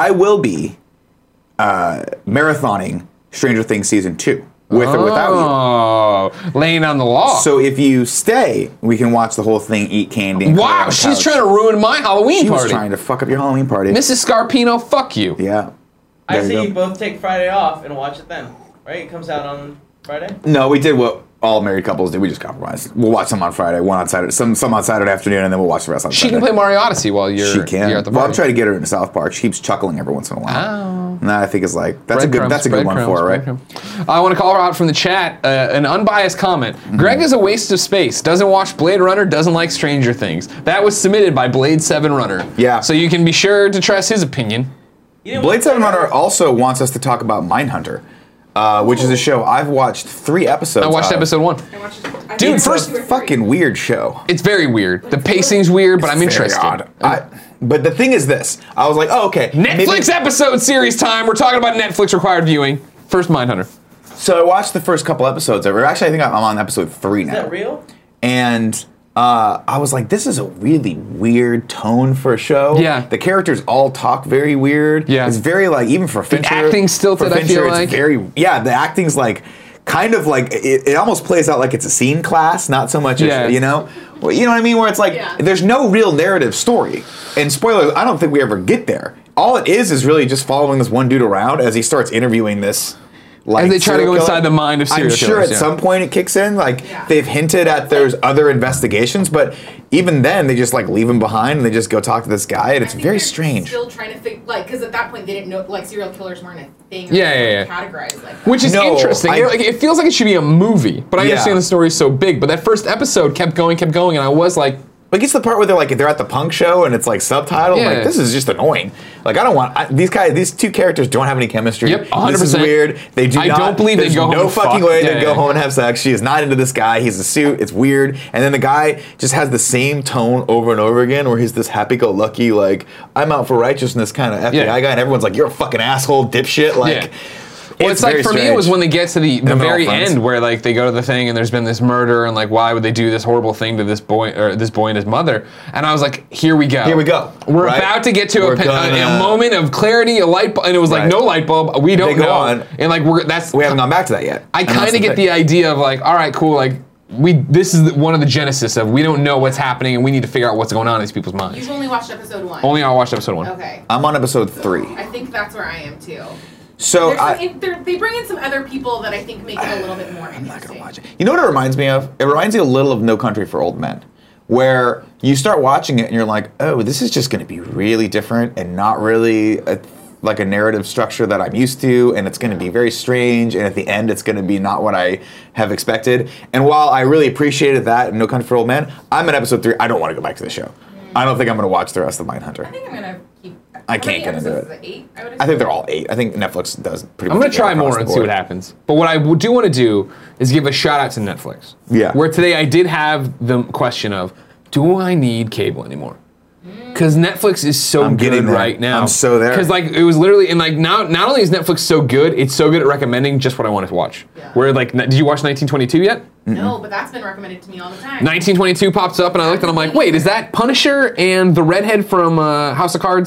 marathoning Stranger Things season 2 with or without you. Oh, laying on the law. So if you stay, we can watch the whole thing, eat candy. And cuddle on wow, the she's couch. trying to ruin my Halloween She was party. trying to fuck up your Halloween party. Mrs. Scarpino, fuck you. Yeah. I There say you you go. both take Friday off and watch it then, right? It comes out on Friday. No, we did what all married couples do. We just compromised. We'll watch some on Friday, one on Saturday, some on Saturday afternoon, and then we'll watch the rest on She Sunday. can play Mario Odyssey while you're, She can. you're at the Well, party. I'm trying to get her into South Park. She keeps chuckling every once in a while. Oh. And that I think is like that's a good one for her, right? I want to call her out from the chat. An unbiased comment. Mm-hmm. Greg is a waste of space. Doesn't watch Blade Runner. Doesn't like Stranger Things. That was submitted by Blade 7 Runner. Yeah. So you can be sure to trust his opinion. You didn't Blade watch 7 Runner also wants us to talk about Mindhunter, which is a show I've watched 3 episodes. I watched of. episode 1. I watched it. I Dude, think It's first two or a three. fucking weird show. It's very weird. The pacing's weird, but I'm Very interested. odd. But the thing is this. I was like, oh, okay. Netflix maybe- episode series time. We're talking about Netflix required viewing. First Mindhunter. So I watched the first couple episodes of it. Actually, I think I'm on episode 3 now. Is that real? And I was like, this is a really weird tone for a show. Yeah. The characters all talk very weird. Yeah. It's very like, even for Fincher. acting's stilted, for I feel it's like. very, yeah, the acting's like, kind of like, it almost plays out like it's a scene class, not so much Yeah. as, you know? Well, you know what I mean? Where it's like, Yeah. there's no real narrative story. And spoilers, I don't think we ever get there. All it is really just following this one dude around as he starts interviewing this. Like, As they try to serial go killer. inside the mind of serial I'm sure killers, at yeah. some point it kicks in. Like Yeah. they've hinted at there's other investigations, but even then they just like leave him behind and they just go talk to this guy, and it's I think very they're strange. Still trying to figure, like, because at that point they didn't know, like, serial killers weren't a thing. Yeah, yeah, yeah. Categorized like that. Which is No, interesting. I- Like, it feels like it should be a movie, but I Yeah. understand the story is so big. But that first episode kept going, and I was like, Like it's the part where they're at the punk show and it's like subtitled. Yeah. Like this is just annoying. Like I don't want these two characters don't have any chemistry. Yep, 100%. This is weird. They do I not. don't believe they there's go home no and fucking fuck. way Yeah, they go yeah, home and yeah. have sex. She is not into this guy. He's a suit. It's weird. And then the guy just has the same tone over and over again, where he's this happy-go-lucky, like I'm out for righteousness kind of FBI Yeah. guy, and everyone's like, you're a fucking asshole, dipshit. Like. Yeah. Well, it's like very for me, it was strange. when they get to the they're all very friends. end where like they go to the thing and there's been this murder and like why would they do this horrible thing to this boy and his mother? And I was like, here we go. Here we go. We're Right? about to get to We're a gonna- moment of clarity, a light bulb, and it was like Right. no light bulb. We don't They go know. on. And like that's We haven't gone back to that yet. I And that's kind of get thing. the idea of like, all right, cool, like this is one of the genesis of we don't know what's happening and we need to figure out what's going on in these people's minds. You've only watched episode 1. Only I watched episode 1. Okay. I'm on episode 3. I think that's where I am too. So They bring in some other people that I think make it a little bit more interesting. I'm not gonna watch it. You know what it reminds me of? It reminds you a little of No Country for Old Men, where you start watching it and you're like, oh, this is just going to be really different and not really like a narrative structure that I'm used to, and it's going to be very strange, and at the end it's going to be not what I have expected. And while I really appreciated that in No Country for Old Men, I'm in episode 3. I don't want to go back to the show. I don't think I'm going to watch the rest of Mindhunter. I think I'm gonna keep. I how can't many get into episodes it. is 8? I think they're all 8. I think Netflix does pretty I'm much. gonna try across more the and see what board. happens. But what I do want to do is give a shout out to Netflix. Yeah. Where today I did have the question of, do I need cable anymore? Because Netflix is so I'm getting good there. right now. I'm so there. Because like it was literally and like now not only is Netflix so good, it's so good at recommending just what I wanted to watch. Yeah. Where like did you watch 1922 yet? No, but that's been recommended to me all the time. 1922 pops up and I looked and I'm like, wait, is that Punisher and the redhead from House of Cards?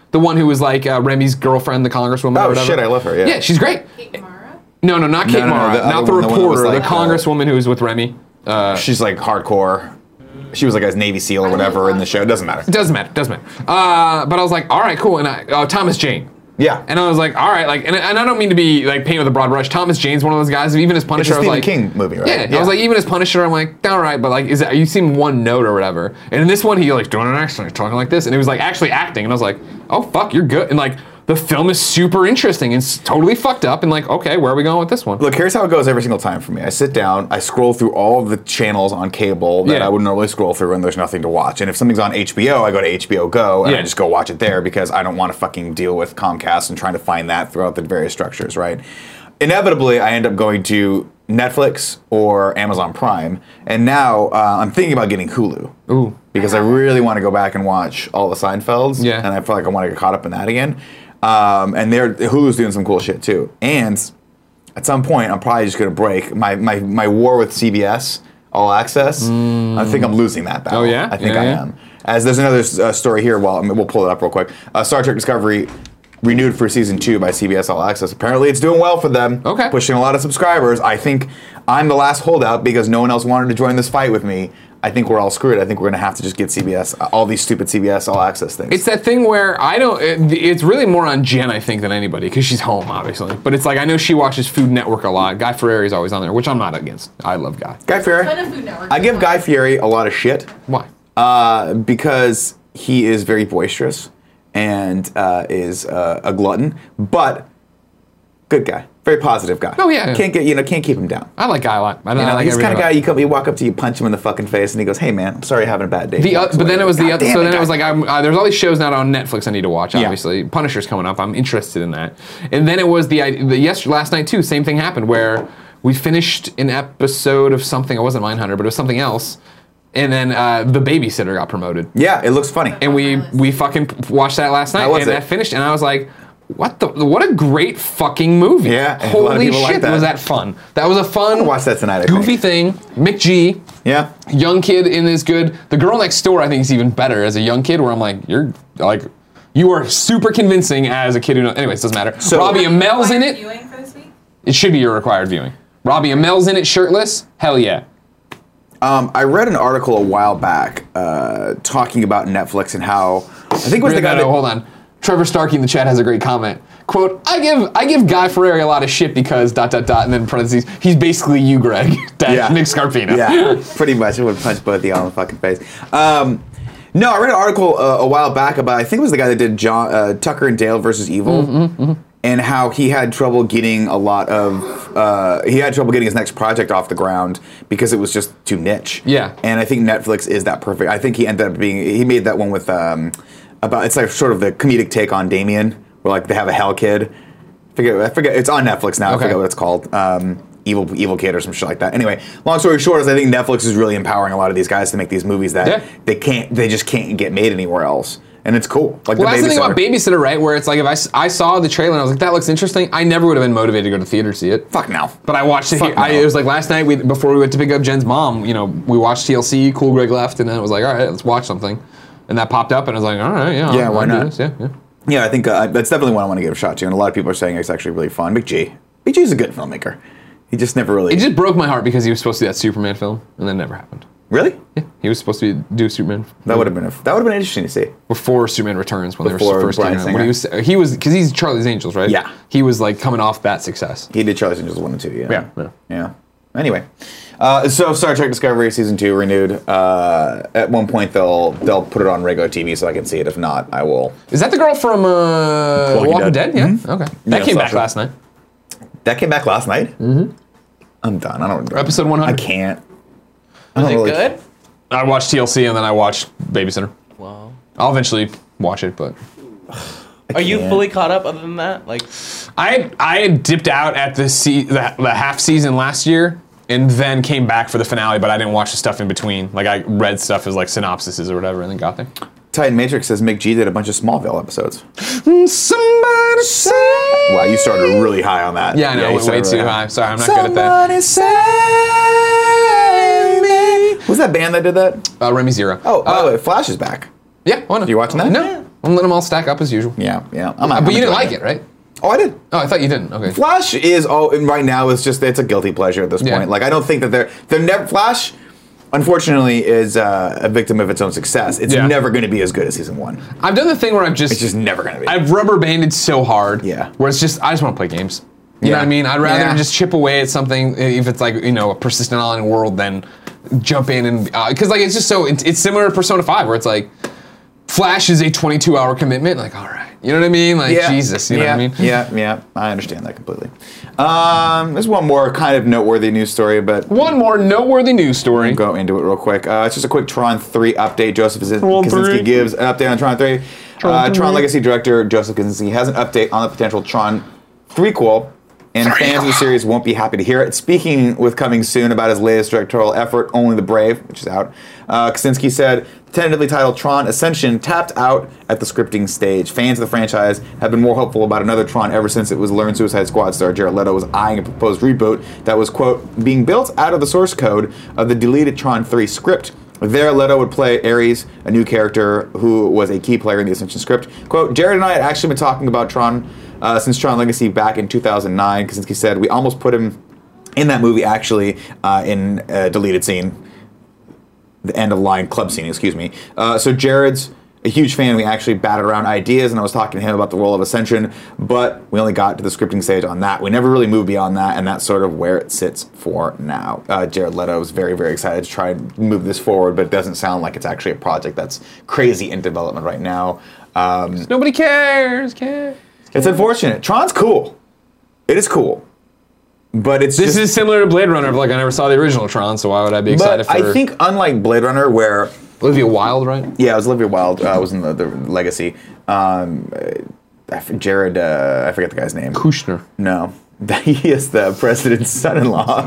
The one who was like Remy's girlfriend, the congresswoman. or Oh whatever. shit, I love her. Yeah. Yeah, she's great. Kate Mara? No, not Kate No, no, Mara, the not other the one, the one that was reporter, the like, congresswoman who was with Remy. She's like hardcore. She was like a Navy SEAL or whatever in the show. It doesn't matter. Doesn't matter. But I was like, all right, cool. And Thomas Jane. Yeah. And I was like, all right, like, and I don't mean to be like painting with a broad brush. Thomas Jane's one of those guys. Even as It's Punisher, a I was Stephen like, King movie, right? yeah. I was like, even as Punisher, I'm like, all right, but like, you seem one note or whatever. And in this one, he like doing an accent, talking like this, and it was like actually acting, and I was like, oh fuck, you're good. And like, the film is super interesting and totally fucked up, and like, okay, where are we going with this one? Look, here's how it goes every single time for me. I sit down, I scroll through all of the channels on cable that Yeah. I would normally scroll through and there's nothing to watch. And if something's on HBO, I go to HBO Go and I Yeah. just go watch it there because I don't want to fucking deal with Comcast and trying to find that throughout the various structures, right? Inevitably, I end up going to Netflix or Amazon Prime, and now I'm thinking about getting Hulu. Ooh. Because I really want to go back and watch all the Seinfelds, Yeah. and I feel like I want to get caught up in that again. And Hulu's doing some cool shit too. And at some point, I'm probably just going to break my war with CBS All Access. I think I'm losing that battle. Oh, yeah? I think Yeah, I yeah. am. As there's another story here. Well, we'll pull it up real quick. Star Trek Discovery renewed for season 2 by CBS All Access. Apparently, it's doing well for them. Okay. Pushing a lot of subscribers. I think I'm the last holdout because no one else wanted to join this fight with me. I think we're all screwed. I think we're going to have to just get CBS, all these stupid CBS All Access things. It's that thing where I don't. It's really more on Jen, I think, than anybody because she's home, obviously. But it's like I know she watches Food Network a lot. Guy Fieri's always on there, which I'm not against. I love Guy. Guy Fieri. Ton of Food Network. I give Guy Fieri a lot of shit Why? because he is very boisterous and is a glutton, but good guy, very positive guy. Oh, yeah. Can't keep him down. I like Guy a lot. I You know, like he's the kind of everything guy about you walk up to, you punch him in the fucking face, and he goes, "Hey man, I'm sorry you're having a bad day." it. He walks But away. then it was the God other. damn So then it was guy. like there's all these shows now on Netflix I need to watch. Yeah. Obviously, Punisher's coming up. I'm interested in that. And then it was last night too. Same thing happened where we finished an episode of something. It wasn't Mindhunter, but it was something else. And then The Babysitter got promoted. Yeah, it looks funny. And we fucking watched that last night, How was and it? that finished, and I was like, what a great fucking movie. Yeah, and a lot of Holy people like shit, that. was that fun. That was a fun, watch that tonight, I goofy think. thing. Mick G, Yeah. young kid in this good. The girl next door, I think, is even better as a young kid, where I'm like, you are super convincing as a kid who knows. Anyways, doesn't matter. So- Robbie Amel's in it. Viewing for this week? It should be your required viewing. Robbie Amel's in it shirtless. Hell yeah. I read an article a while back talking about Netflix and how I think it was the guy that hold on. Trevor Starkey in the chat has a great comment. Quote, I give Guy Fieri a lot of shit because ... and then parentheses, he's basically you, Greg. Yeah. Nick Scarpino. Yeah, pretty much. I would punch both of you all in the fucking face. No, I read an article a while back about, I think it was the guy that did Tucker and Dale versus Evil, and how he had trouble getting his next project off the ground because it was just too niche. Yeah. And I think Netflix is that perfect. I think he made that one with, it's like sort of the comedic take on Damien, where like they have a hell kid. I forget, it's on Netflix now, I Okay. forget what it's called. Evil Kid or some shit like that. Anyway, long story short is I think Netflix is really empowering a lot of these guys to make these movies that they just can't get made anywhere else. And it's cool. Like Well, that's the thing Babysitter. about Babysitter, right? Where it's like, if I saw the trailer and I was like, that looks interesting, I never would have been motivated to go to the theater to see it. Fuck no. But I watched it Fuck here. no. It was like last night, before we went to pick up Jen's mom, we watched TLC, Cool Greg left, and then it was like, all right, let's watch something. And that popped up, and I was like, all right, yeah. Yeah, I'll why do not? this. Yeah. Yeah, I think that's definitely one I want to give a shot to. And a lot of people are saying it's actually really fun. Big G is a good filmmaker. He just never really... It just broke my heart because he was supposed to do that Superman film, and that never happened. Really? Yeah, he was supposed to do Superman. That would have been interesting to see. Before Superman Returns, when Before they were first Bryan getting when he was because he's Charlie's Angels, right? Yeah. He was like coming off that success. He did Charlie's Angels 1 and 2, yeah. Yeah. Anyway, so Star Trek Discovery Season 2 renewed. At one point, they'll put it on regular TV so I can see it. If not, I will. Is that the girl from Walking Dead? Yeah. Okay. That Yeah, came back Sasha. last night. That came back last night? Mm-hmm. I'm done. I don't... Episode 100. I can't. Was it really- good? I watched TLC and then I watched Babysitter. Wow. I'll eventually watch it, but Are you can't. fully caught up other than that? Like, I had dipped out at the half season last year and then came back for the finale, but I didn't watch the stuff in between. Like I read stuff as like synopsises or whatever and then got there. Titan Matrix says Mick G did a bunch of Smallville episodes. Somebody say. Wow, you started really high on that. Yeah, I know. you Way started too really high. Sorry, I'm not good at that. Somebody save me. Who's that band that did that? Remy Zero. Oh, by the way, Flash is back. Yeah, why not? You watching that? No. I'm letting them all stack up as usual. Yeah. But you didn't like it, right? Oh, I did. Oh, I thought you didn't. Okay. Flash is right now. It's a guilty pleasure at this Yeah. point. Like I don't think that they're never Flash. Unfortunately, is a victim of its own success. It's Yeah. never going to be as good as season 1. I've done the thing where It's just never going to be. I've rubber banded so hard. Yeah. Where it's just I just want to play games. You know Yeah. what I mean? I'd rather Yeah. just chip away at something if it's like a persistent online world than jump in and because like it's just so it's similar to Persona 5 where it's like Flash is a 22-hour commitment. Like all right, you know what I mean? Like Jesus, you know what I mean? Yeah. I understand that completely. There's one more kind of noteworthy news story, but One more noteworthy news story. go into it real quick. It's just a quick Tron 3 update. Joseph Tron 3. Kaczynski gives an update on Tron 3. Tron Legacy director Joseph Kaczynski has an update on the potential Tron threequel, and fans of the series won't be happy to hear it. Speaking with Coming Soon about his latest directorial effort, Only the Brave, which is out, Kaczynski said, tentatively titled Tron Ascension tapped out at the scripting stage. Fans of the franchise have been more hopeful about another Tron ever since it was learned Suicide Squad star Jared Leto was eyeing a proposed reboot that was, quote, being built out of the source code of the deleted Tron 3 script. There, Leto would play Ares, a new character who was a key player in the Ascension script. Quote, Jared and I had actually been talking about Tron since Tron Legacy back in 2009. Kaczynski said, we almost put him in that movie, actually, in a deleted scene. The end of line club scene, excuse me. So Jared's a huge fan. We actually batted around ideas, and I was talking to him about the role of Ascension, but we only got to the scripting stage on that. We never really moved beyond that, and that's sort of where it sits for now. Jared Leto is very, very excited to try and move this forward, but it doesn't sound like it's actually a project that's crazy in development right now. Nobody cares. It's unfortunate. Tron's cool. It is cool. But it's This is similar to Blade Runner. Like I never saw the original Tron, so why would I be excited but for? I think unlike Blade Runner, where Olivia Wilde, right? yeah, it was Olivia Wilde. Was in the Legacy. Jared, I forget the guy's name. Kushner. No, he is the president's son-in-law.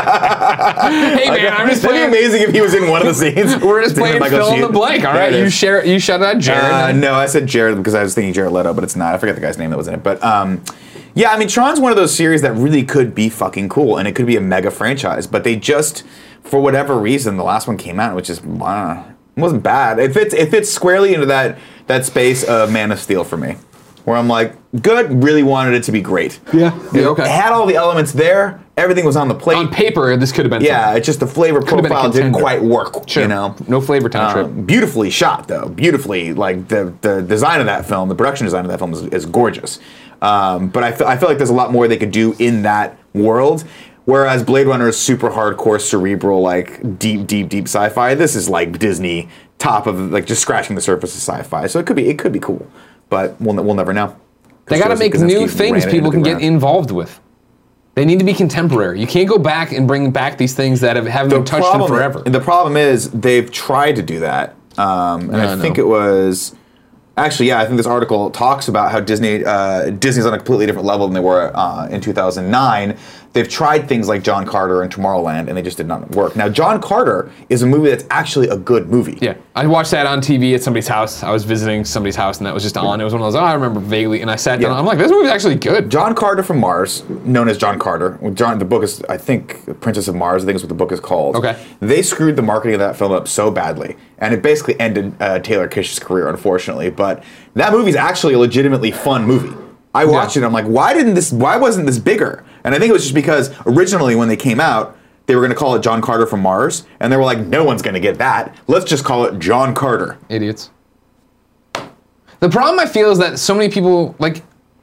Hey man, I'm just That'd be playing. amazing if he was in one of the scenes. We're just playing Michael fill in the Sheen. blank. All There right, it is. you shout out Jared. No, I said Jared because I was thinking Jared Leto, but it's not. I forget the guy's name that was in it. But yeah, I mean, Tron's one of those series that really could be fucking cool, and it could be a mega franchise. But they just, for whatever reason, the last one came out, which is it wasn't bad. It fits squarely into that space of Man of Steel for me, where I'm like, good. Really wanted it to be great. Yeah. It had all the elements there. Everything was on the plate. On paper, this could have been. Yeah, it's just the flavor been a profile didn't contender. quite work. Sure. You know, No flavor town trip. beautifully shot though. Beautifully, like the design of that film, the production design of that film is gorgeous. But I feel like there's a lot more they could do in that world. Whereas Blade Runner is super hardcore, cerebral, like deep sci-fi. This is like Disney top of like just scratching the surface of sci-fi. So it could be cool, but we'll never know. They got to make new things people can get involved with. They need to be contemporary. You can't go back and bring back these things that haven't been touched in forever. The problem is they've tried to do that, and I think it was. Actually, yeah, I think this article talks about how Disney's on a completely different level than they were in 2009. They've tried things like John Carter and Tomorrowland, and they just did not work. Now, John Carter is a movie that's actually a good movie. Yeah, I watched that on TV at somebody's house. I was visiting somebody's house, and that was just on. It was one of those, I remember vaguely, and I sat down. Yeah. I'm like, this movie's actually good. John Carter from Mars, known as John Carter. The book is, I think, Princess of Mars, I think is what the book is called. Okay. They screwed the marketing of that film up so badly, and it basically ended Taylor Kitsch's career, unfortunately. But that movie's actually a legitimately fun movie. I watched it, I'm like, why wasn't this bigger? And I think it was just because originally when they came out, they were going to call it John Carter from Mars, and they were like, no one's going to get that. Let's just call it John Carter. Idiots. The problem I feel is that so many people, like,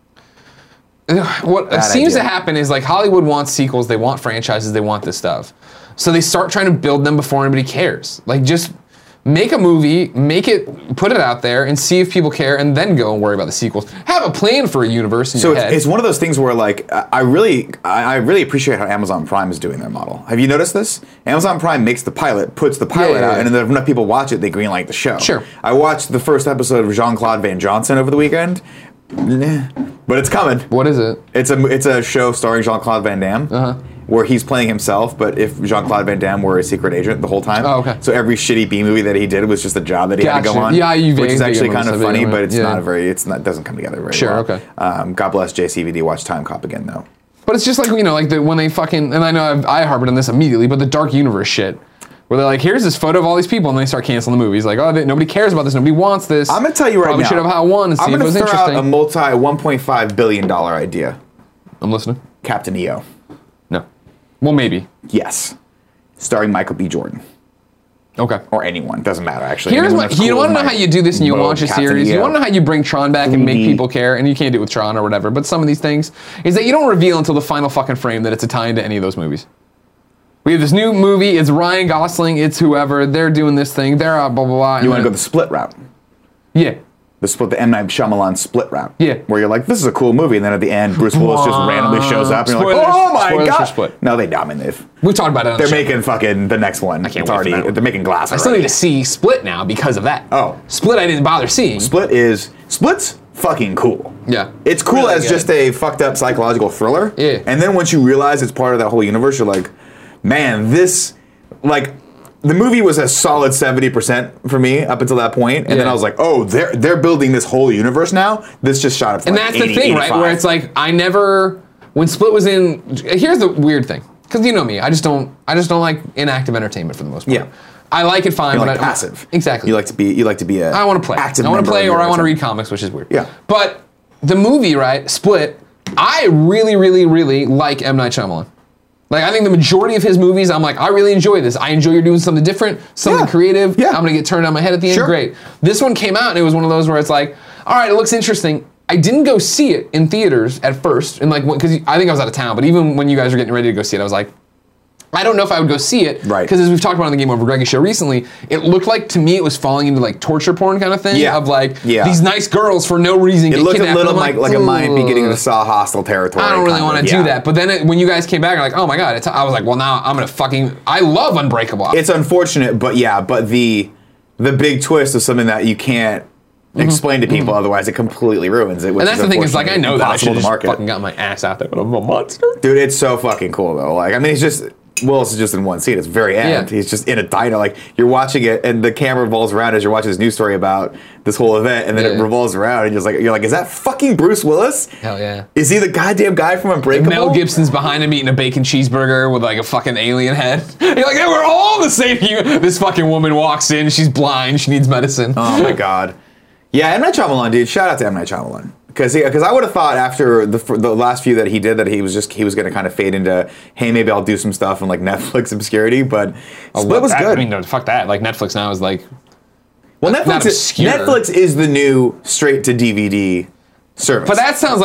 what Bad seems idea. to happen is like Hollywood wants sequels, they want franchises, they want this stuff. So they start trying to build them before anybody cares. Like, just make a movie, put it out there, and see if people care, and then go and worry about the sequels. Have a plan for a universe in your head. It's one of those things where, like, I really appreciate how Amazon Prime is doing their model. Have you noticed this? Amazon Prime makes the pilot, puts the pilot Yeah. out, and then if enough people watch it, they greenlight the show. Sure. I watched the first episode of Jean-Claude Van Johnson over the weekend. But it's coming. What is it? It's a show starring Jean-Claude Van Damme, where he's playing himself, but if Jean-Claude Van Damme were a secret agent the whole time. Oh, okay. So every shitty B movie that he did was just a job that he had to go Gotcha. on. Yeah, you which is vaguely actually remember kind of something, funny, right? but it's Yeah. it doesn't come together very Sure, well. okay. God bless JCVD. Watch Time Cop again though. But it's just like, when they fucking, and I know I harped on this immediately, but the Dark Universe shit, where they're like, here's this photo of all these people, and then they start canceling the movies. Like, oh, nobody cares about this. Nobody wants this. I'm gonna tell you right Probably now. should have had one and see I'm if it gonna was throw interesting. out a multi $1.5 billion idea. I'm listening. Captain EO. No. Well, maybe. Yes. Starring Michael B. Jordan. Okay. Or anyone. Doesn't matter, actually. Here's Anyone what that's you cool want to as know how you do this and you mode, launch a Captain series. You EO. want to know how you bring Tron back and make 3D. people care, and you can't do it with Tron or whatever. But some of these things is that you don't reveal until the final fucking frame that it's a tie into any of those movies. We have this new movie. It's Ryan Gosling. It's whoever. They're doing this thing. They're blah blah blah. You want to go the split route. Yeah. The M. Night Shyamalan split route. Yeah. Where you're like, this is a cool movie, and then at the end, Bruce Willis just randomly shows up, and you're like, Spoilers. oh my Spoilers for god! Split. No, I mean, they've. We've talked about it on They're the show. making fucking the next one. can't It's wait for already. that one. They're making Glass. I still need to see Split now because of that. Oh. Split I didn't bother seeing. Split's fucking cool. Yeah. It's cool Really as good. just a fucked up psychological thriller. Yeah. And then once you realize it's part of that whole universe, you're like, man, this, like, the movie was a solid 70% for me up until that point, and then Yeah. I was like, oh, they're building this whole universe now. This just shot up to And like that's 80, the thing, right? 85. Where it's like when Split was in. Here's the weird thing, because you know me, I just don't like inactive entertainment for the most part. Yeah. I like it fine, You're but like passive. Exactly. You like to be a. I want to play. Active I want to member play, of or your I want to team. read comics, which is weird. Yeah. But the movie, right, Split, I really, really, really like M. Night Shyamalan. Like, I think the majority of his movies, I'm like, I really enjoy this. I enjoy you're doing something different, something Yeah. creative. Yeah. I'm gonna get turned on my head at the end. Sure. Great. This one came out and it was one of those where it's like, all right, it looks interesting. I didn't go see it in theaters at first, and like, because I think I was out of town. But even when you guys were getting ready to go see it, I was like, I don't know if I would go see it. Right. Because as we've talked about on the Game Over Greggy show recently, it looked like to me it was falling into like torture porn kind of thing. Yeah. Of like Yeah. these nice girls for no reason It get looked a kidnapped. little And I'm like it might be getting "Ugh." into Saw hostile territory. I don't really kind want of, to yeah. do that. But then when you guys came back, I'm like, oh my god! I was like, well now I'm gonna fucking. I love Unbreakable. It's unfortunate, but yeah, but the big twist is something that you can't explain to people, otherwise it completely ruins it. Which and that's the thing is like I know that I should impossible to just market. fucking got my ass out there, but I'm a monster. Dude, it's so fucking cool though. Like, I mean, Willis is just in one scene. It's very end. Yeah. He's just in a diner. Like, you're watching it, and the camera revolves around as you're watching this news story about this whole event, and then it Yeah. revolves around, and you're like, is that fucking Bruce Willis? Hell yeah. Is he the goddamn guy from Unbreakable? Mel Gibson's behind him eating a bacon cheeseburger with like a fucking alien head. You're like, hey, we're all the same. This fucking woman walks in. She's blind. She needs medicine. Oh my god. Yeah, M. Night Shyamalan, dude. Shout out to M. Night Shyamalan. Because I would have thought after the last few that he did that he was going to kind of fade into, hey, maybe I'll do some stuff in like Netflix obscurity, but Split was good. I mean, no, fuck that. Like Netflix now is like, Well, not obscure. Netflix is the new straight to DVD service. but that sounds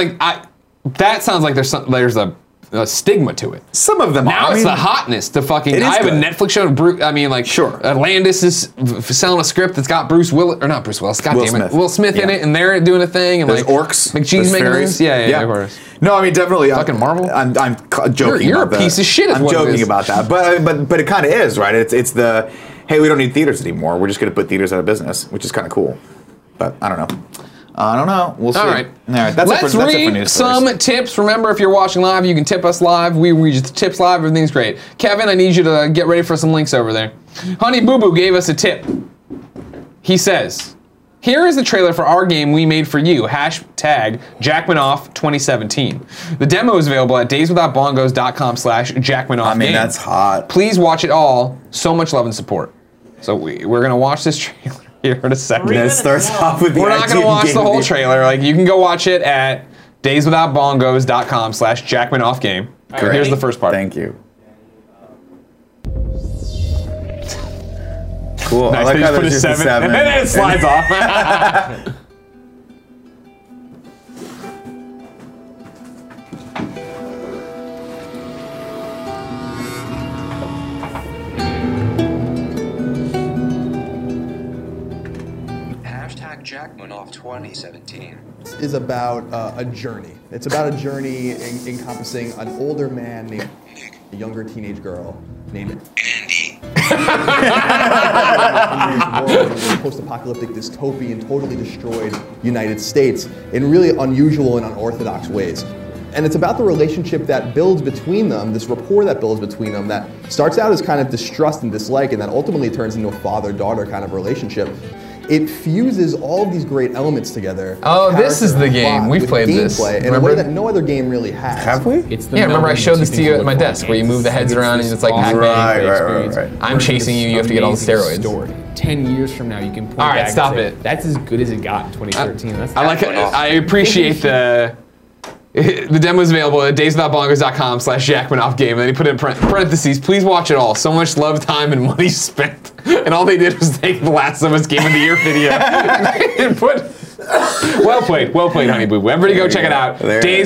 like there's a stigma to it. some of them Now are. it's the hotness. The fucking. It is I have good. a Netflix show. Sure. Landis is selling a script that's got Bruce Willis or not Bruce Willis. God Will damn it, Smith. Will Smith in Yeah. it, and they're doing a thing. And There's like orcs. McGee's there's making fairies. this. Yeah, of course. No, I mean definitely. Fucking Marvel? I'm joking. You're a about that. piece of shit is I'm what it joking is. about that, but it kind of is, right? It's the hey, we don't need theaters anymore. We're just going to put theaters out of business, which is kind of cool. But I don't know. We'll see. All right. That's Let's it for read news some stories. tips. Remember, if you're watching live, you can tip us live. We read you the tips live. Everything's great. Kevin, I need you to get ready for some links over there. Honey Boo Boo gave us a tip. He says, here is the trailer for our game we made for you. Hashtag Jackmanoff 2017. The demo is available at dayswithoutbongos.com/Jackmanoff. I mean, that's hot. Please watch it all. So much love and support. So we're going to watch this trailer here in a second. Read That starts off with the We're not going to idea watch game the whole name. trailer. Like, you can go watch it at dayswithoutbongos.com/JackmanoffGame. Great. Here's the first part. Thank you. Cool. Nice, I like they how just put a there's just a 7, and then it slides off. Hashtag Jackmanoff 2017. Is about a journey. It's about a journey encompassing an older man named a younger teenage girl named Andy. Post-apocalyptic dystopian, totally destroyed United States in really unusual and unorthodox ways. And it's about the relationship that builds between them, this rapport that builds between them that starts out as kind of distrust and dislike and that ultimately turns into a father-daughter kind of relationship. it fuses all of these great elements together. Oh, this is the game. plot We've with played this. gameplay in a Remember? way that no other game really has. Have we? It's the Yeah, remember I melding showed of this two to you things at my look desk, like. where you move the heads around and it's like Pac-Man. Right. I'm chasing you. You have to get all the Amazing steroids. Story. 10 years from now, you can point All right, back and stop say, it. That's as good as it got in 2013. I like it. I appreciate the demo is available at dayswithoutbongers.com/JackmanoffGame. And then he put in parentheses, please watch it all. So much love, time, and money spent. And all they did was take the Last of Us Game of the Year video and put, well played, Honey Boo Boo. Everybody go check it out.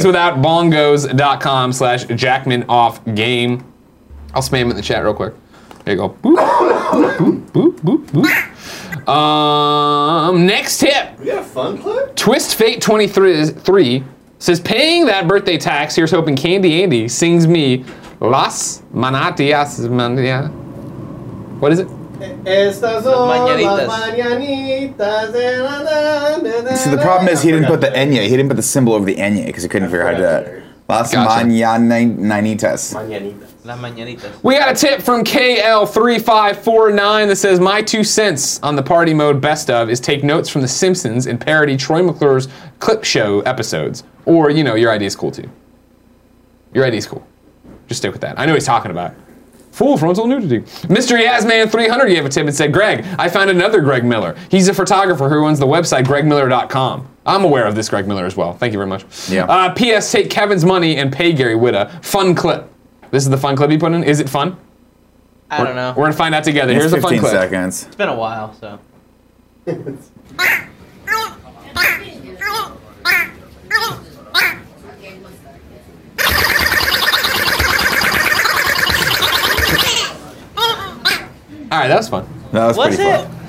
Dayswithoutbongos.com/JackmanoffGame. I'll spam it in the chat real quick. There you go. Boop, boop, boop, boop, boop. Next tip. We got a fun clip? Twist Fate 23 says, paying that birthday tax, here's hoping Candy Andy sings me Las Manatias. What is it? Estas son las mañanitas de See, the problem is he didn't put the Enya. He didn't put the symbol over the Enya because he couldn't figure out how to do that. Las Gotcha. mañanitas. Las mañanitas. We got a tip from KL3549 that says, my 2 cents on the party mode best of is take notes from The Simpsons and parody Troy McClure's clip show episodes. Or, you know, your idea is cool too. Your idea is cool. Just stick with that. I know what he's talking about. Full frontal nudity. Mr. Yasman300 gave a tip and said, Greg, I found another Greg Miller. He's a photographer who runs the website gregmiller.com. I'm aware of this Greg Miller as well. Thank you very much. Yeah. P.S. Take Kevin's money and pay Gary Whitta. Fun clip. This is the fun clip he put in. Is it fun? I don't know. We're gonna find out together. It's Here's the fun 15 clip. seconds. It's been a while, so. All right, that was fun. That was Was pretty it? fun.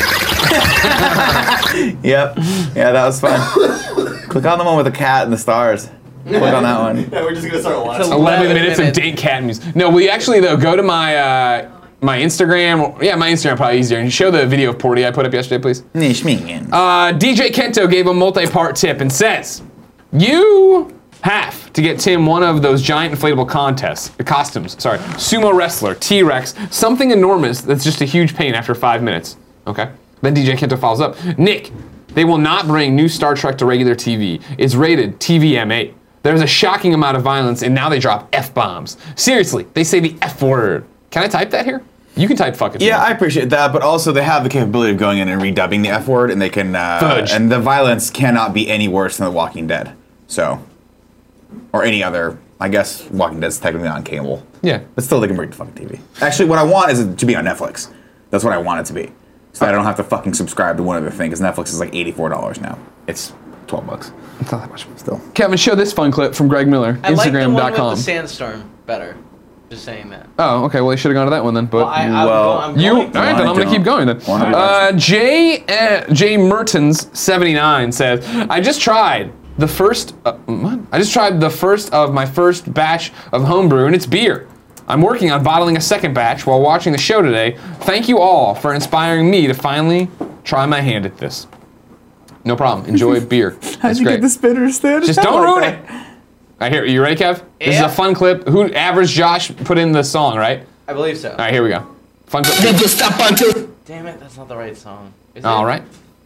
Yep. Yeah, that was fun. Click on the one with the cat and the stars. Click on that one. Yeah, we're just gonna start watching. 11 minutes of date cat music. No, we actually though go to my my Instagram. Yeah, my Instagram probably easier. And you show the video of Porty I put up yesterday, please. DJ Kento gave a multi-part tip and says, you have to get Tim one of those giant inflatable costumes. Sorry, sumo wrestler, T-Rex, something enormous that's just a huge pain after 5 minutes. Okay. Then DJ Kento follows up. Nick, they will not bring new Star Trek to regular TV. It's rated TVMA. There's a shocking amount of violence, and now they drop F-bombs. Seriously, they say the F word. Can I type that here? You can type fucking. Yeah, I appreciate that, but also they have the capability of going in and redubbing the F word, and they can. Fudge. And the violence cannot be any worse than The Walking Dead. So, or any other. I guess Walking Dead's technically on cable. Yeah. But still, they can bring it to fucking TV. Actually, what I want is it to be on Netflix. That's what I want it to be. So that I don't have to fucking subscribe to one other thing, because Netflix is like $84 now. It's $12. It's not that much. Still. Kevin, show this fun clip from Greg Miller, I like the one with Instagram.com. the sandstorm better. Just saying that. Oh, okay. Well, you should have gone to that one then. But I'm you. going to. All right, then I'm gonna keep going then. J Mertens 79 says, I just tried the first. I just tried the first of my first batch of homebrew, and it's beer. I'm working on bottling a second batch while watching the show today. Thank you all for inspiring me to finally try my hand at this. No problem. Enjoy beer. That's great. Get the spinners stand? Just don't ruin it. All right, here. You ready, Kev? This is Yeah. a fun clip. Who? Average Josh put in the song, right? I believe so. All right, here we go. Fun clip. Damn it, that's not the right song. Is All it? right.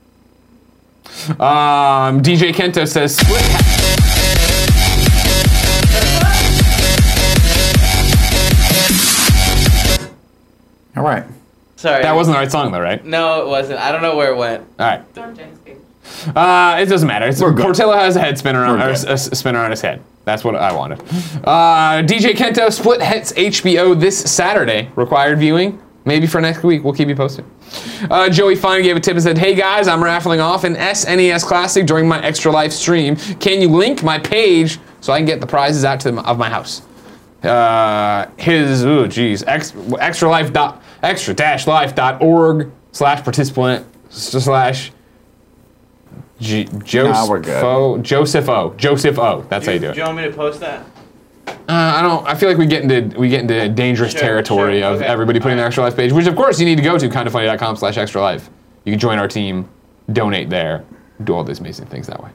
DJ Kento says split. All right. Sorry. That wasn't the right song though, right? No, it wasn't. I don't know where it went. All right. It's on Jen's page. It doesn't matter. It's, We're good. Portillo has a head spinner on, We're or good. a spinner on his head. That's what I wanted. DJ Kento split hits HBO this Saturday. Required viewing. Maybe for next week. We'll keep you posted. Joey Fine gave a tip and said, hey guys, I'm raffling off an SNES Classic during my Extra Life stream. Can you link my page so I can get the prizes out to of my house? extra-life.org/participant/ Nah, we're good. Joseph O. That's how you do Do you it. want me to post that? I feel like we get into dangerous Sure, territory sure, of okay. everybody putting their Extra Life page, which of course you need to go to kindafunny.com/extra life. You can join our team, donate there, do all these amazing things that way.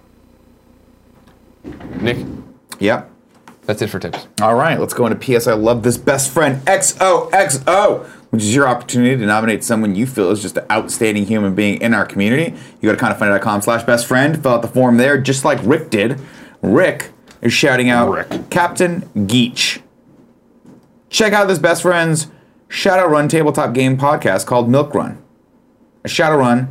Nick, Yep. that's it for tips. All right, let's go into PS I Love This Best Friend XOXO. which is your opportunity to nominate someone you feel is just an outstanding human being in our community. You go to kindoffunny.com/bestfriend, fill out the form there, just like Rick did. Rick is shouting out Captain Geach. Check out this Best Friends Shadowrun tabletop game podcast called Milk Run. A Shadowrun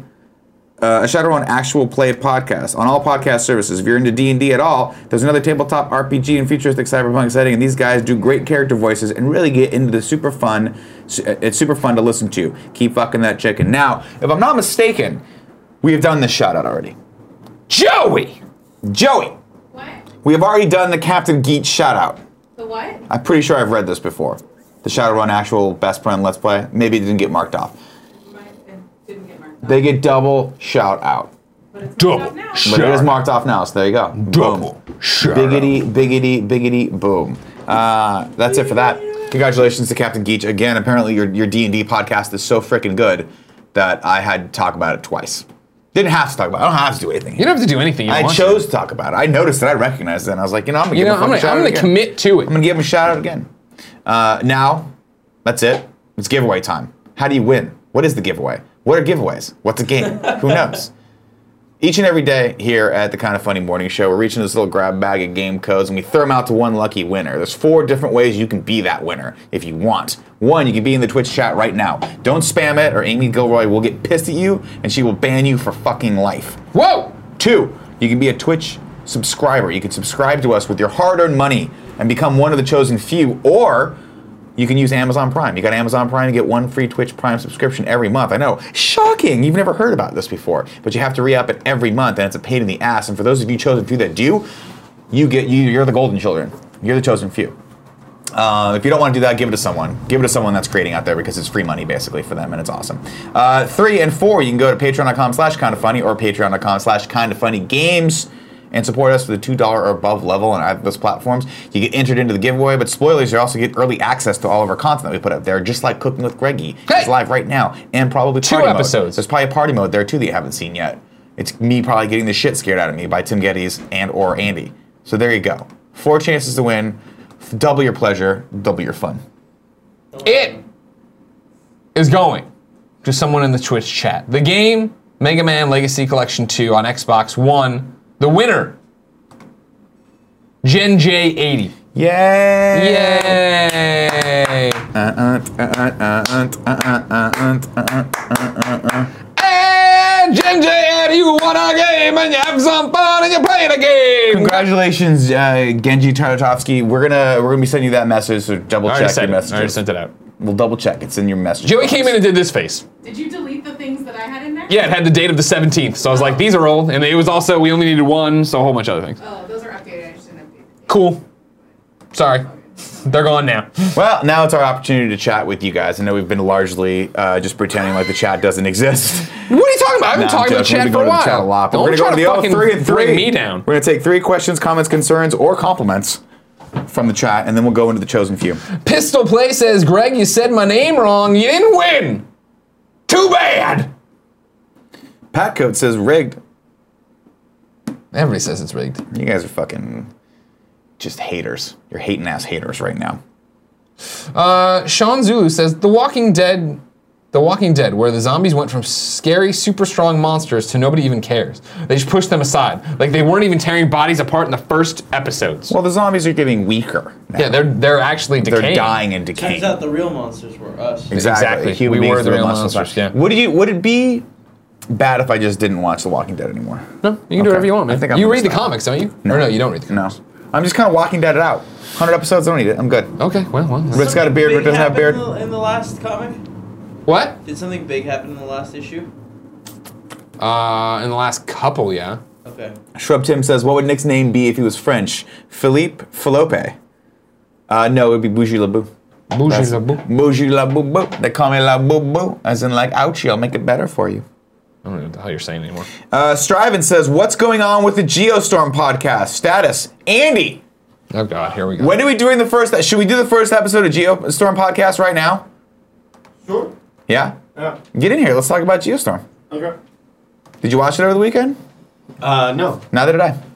actual play podcast on all podcast services. If you're into D&D at all, there's another tabletop RPG and futuristic cyberpunk setting, and these guys do great character voices and really get into the super fun. It's super fun to listen to. Keep fucking that chicken. Now, if I'm not mistaken, we have done this shout out already. Joey! What? We have already done the Captain Geach shout out. The what? I'm pretty sure I've read this before. The Shadowrun actual Best Friend Let's Play. Maybe it didn't get marked off. It didn't get marked off. They get double shout out. But it's marked off now. But it is marked off now, so there you go. Boom. Biggity, boom. That's it for that. Congratulations to Captain Geach. Again, apparently your D&D podcast is so freaking good that I had to talk about it twice. Didn't have to talk about it. I don't have to do anything. You don't have to do anything. I chose to talk about it. I noticed that I recognized it, and I was like, I'm going to give him a shout out I'm going to commit to it. I'm going to give him a shout out again. Now, that's it. It's giveaway time. How do you win? What is the giveaway? What are giveaways? What's a game? Who knows? Each and every day here at the Kind of Funny Morning Show, we're reaching this little grab bag of game codes, and we throw them out to one lucky winner. There's 4 different ways you can be that winner if you want. 1, you can be in the Twitch chat right now. Don't spam it, or Amy Gilroy will get pissed at you, and she will ban you for fucking life. Whoa! 2, you can be a Twitch subscriber. You can subscribe to us with your hard-earned money and become one of the chosen few, or you can use Amazon Prime. You got Amazon Prime, you get 1 free Twitch Prime subscription every month. I know, shocking, you've never heard about this before, but you have to re-up it every month, and it's a pain in the ass. And for those of you chosen few that do, you're the golden children. You're the chosen few. If you don't want to do that, give it to someone. Give it to someone that's creating out there, because it's free money basically for them, and it's awesome. 3 and 4, you can go to patreon.com/kindoffunny or patreon.com/kindoffunnygames and support us with a $2 or above level on either of those platforms. You get entered into the giveaway, but spoilers, you also get early access to all of our content that we put up there, just like Cooking with Greggy. It's live right now, and probably 2 party episodes. Mode. There's probably a party mode there too that you haven't seen yet. It's me probably getting the shit scared out of me by Tim Geddes and or Andy. So there you go. 4 chances to win. Double your pleasure, double your fun. It is going to someone in the Twitch chat. The game, Mega Man Legacy Collection 2 on Xbox One. The winner, Gen J80. Yay! Yay! And Gen J80, you won a game and you have some fun and you played a game. Congratulations, Genji Tartakovsky. We're gonna be sending you that message, so double check your messages. I already sent it out. We'll double check. It's in your message. Joey came in and did this face. Did you delete the things that I had in there? Yeah, it had the date of the 17th, so I was like, these are old, and it was also, we only needed 1, so a whole bunch of other things. Oh, those are updated. I just didn't update them. Cool. Sorry. They're gone now. Well, now it's our opportunity to chat with you guys. I know we've been largely just pretending like the chat doesn't exist. What are you talking about? I've been talking about chat for a while. Chat a lot, but Don't we're try going to to go fucking 3 and 3. bring me down. We're going to take 3 questions, comments, concerns, or compliments from the chat, and then we'll go into the chosen few. Pistol Play says, Greg, you said my name wrong. You didn't win. Too bad. Pat Coat says rigged. Everybody says it's rigged. You guys are fucking just haters. You're hating ass haters right now. Sean Zulu says, The Walking Dead, where the zombies went from scary, super strong monsters to nobody even cares. They just pushed them aside. Like they weren't even tearing bodies apart in the first episodes. Well, the zombies are getting weaker now. Yeah, they're actually decaying. They're dying and decaying. Turns out the real monsters were us. Exactly. We were the real monsters, yeah. Would it be bad if I just didn't watch The Walking Dead anymore? No, you can do whatever you want, man. I think I'm you gonna read the stop. comics, don't you? No. Or no, you don't read the comics. No. I'm just kind of Walking Dead it out. 100 episodes, I don't need it. I'm good. Okay, well. But it's got a beard, but it doesn't have a beard. In the last comic? What? Did something big happen in the last issue? In the last couple, yeah. Okay. Shrub Tim says, what would Nick's name be if he was French? Philippe Philippe. No, it would be Bougie LaBou. Bougie LaBou. Bougie LaBou. They call me LaBou, as in like, ouchie, I'll make it better for you. I don't know what the hell you're saying anymore. Striven says, what's going on with the Geostorm podcast? Status, Andy. Oh God, here we go. When are we doing the first, should we do the first episode of Geostorm podcast right now? Sure. Yeah? Yeah. Get in here, let's talk about Geostorm. Okay. Did you watch it over the weekend? No. Neither did I.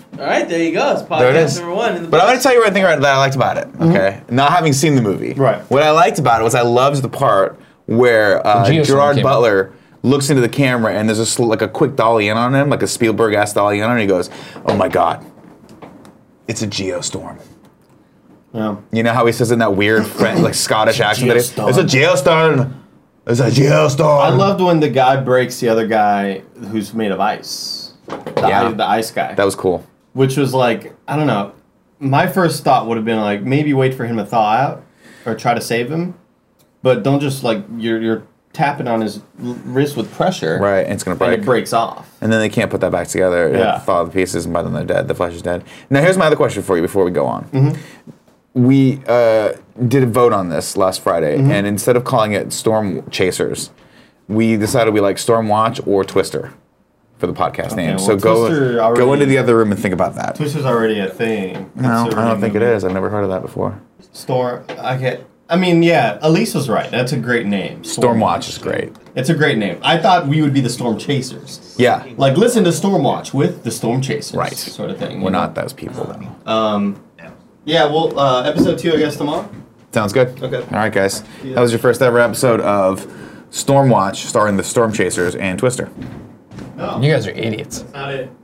All right, there you go. It's There it podcast is. number 1 in the But I'm book. going to tell you one thing that I liked about it, okay? Not having seen the movie. Right. What I liked about it was I loved the part where Geostorm Gerard came Butler looks into the camera and there's like a quick dolly in on him, like a Spielberg-ass dolly in on him, and he goes, oh my God, it's a geostorm. Yeah. You know how he says it in that weird French, like Scottish accent? That geostorm. it's a geostorm. It's a geostorm. I loved when the guy breaks the other guy who's made of ice. The ice guy. That was cool. Which was like, I don't know. My first thought would have been like, maybe wait for him to thaw out or try to save him. But don't just like, you're tapping on his wrist with pressure. Right, and it's going to And break. it breaks off. And then they can't put that back together. They have Yeah. to thaw the pieces, and by then they're dead. The flesh is dead. Now, here's my other question for you before we go on. Mm-hmm. We did a vote on this last Friday, Mm-hmm. and instead of calling it Storm Chasers, we decided we like Storm Watch or Twister for the podcast name. well, So go Twister already- into the other room and think about that. Twister's already a thing. No, It's I don't think it already is. I've never heard of that before. Storm. I mean, yeah, Elise was right. That's a great name. Stormwatch is great. It's a great name. I thought we would be the Storm Chasers. Yeah. Like, listen to Stormwatch with the Storm Chasers. Right. Sort of thing. We're you know? not those people, though. Yeah, well, episode 2, I guess, tomorrow. Sounds good. Okay. All right, guys. That was your first ever episode of Stormwatch, starring the Storm Chasers and Twister. No, You guys are idiots. that's not it.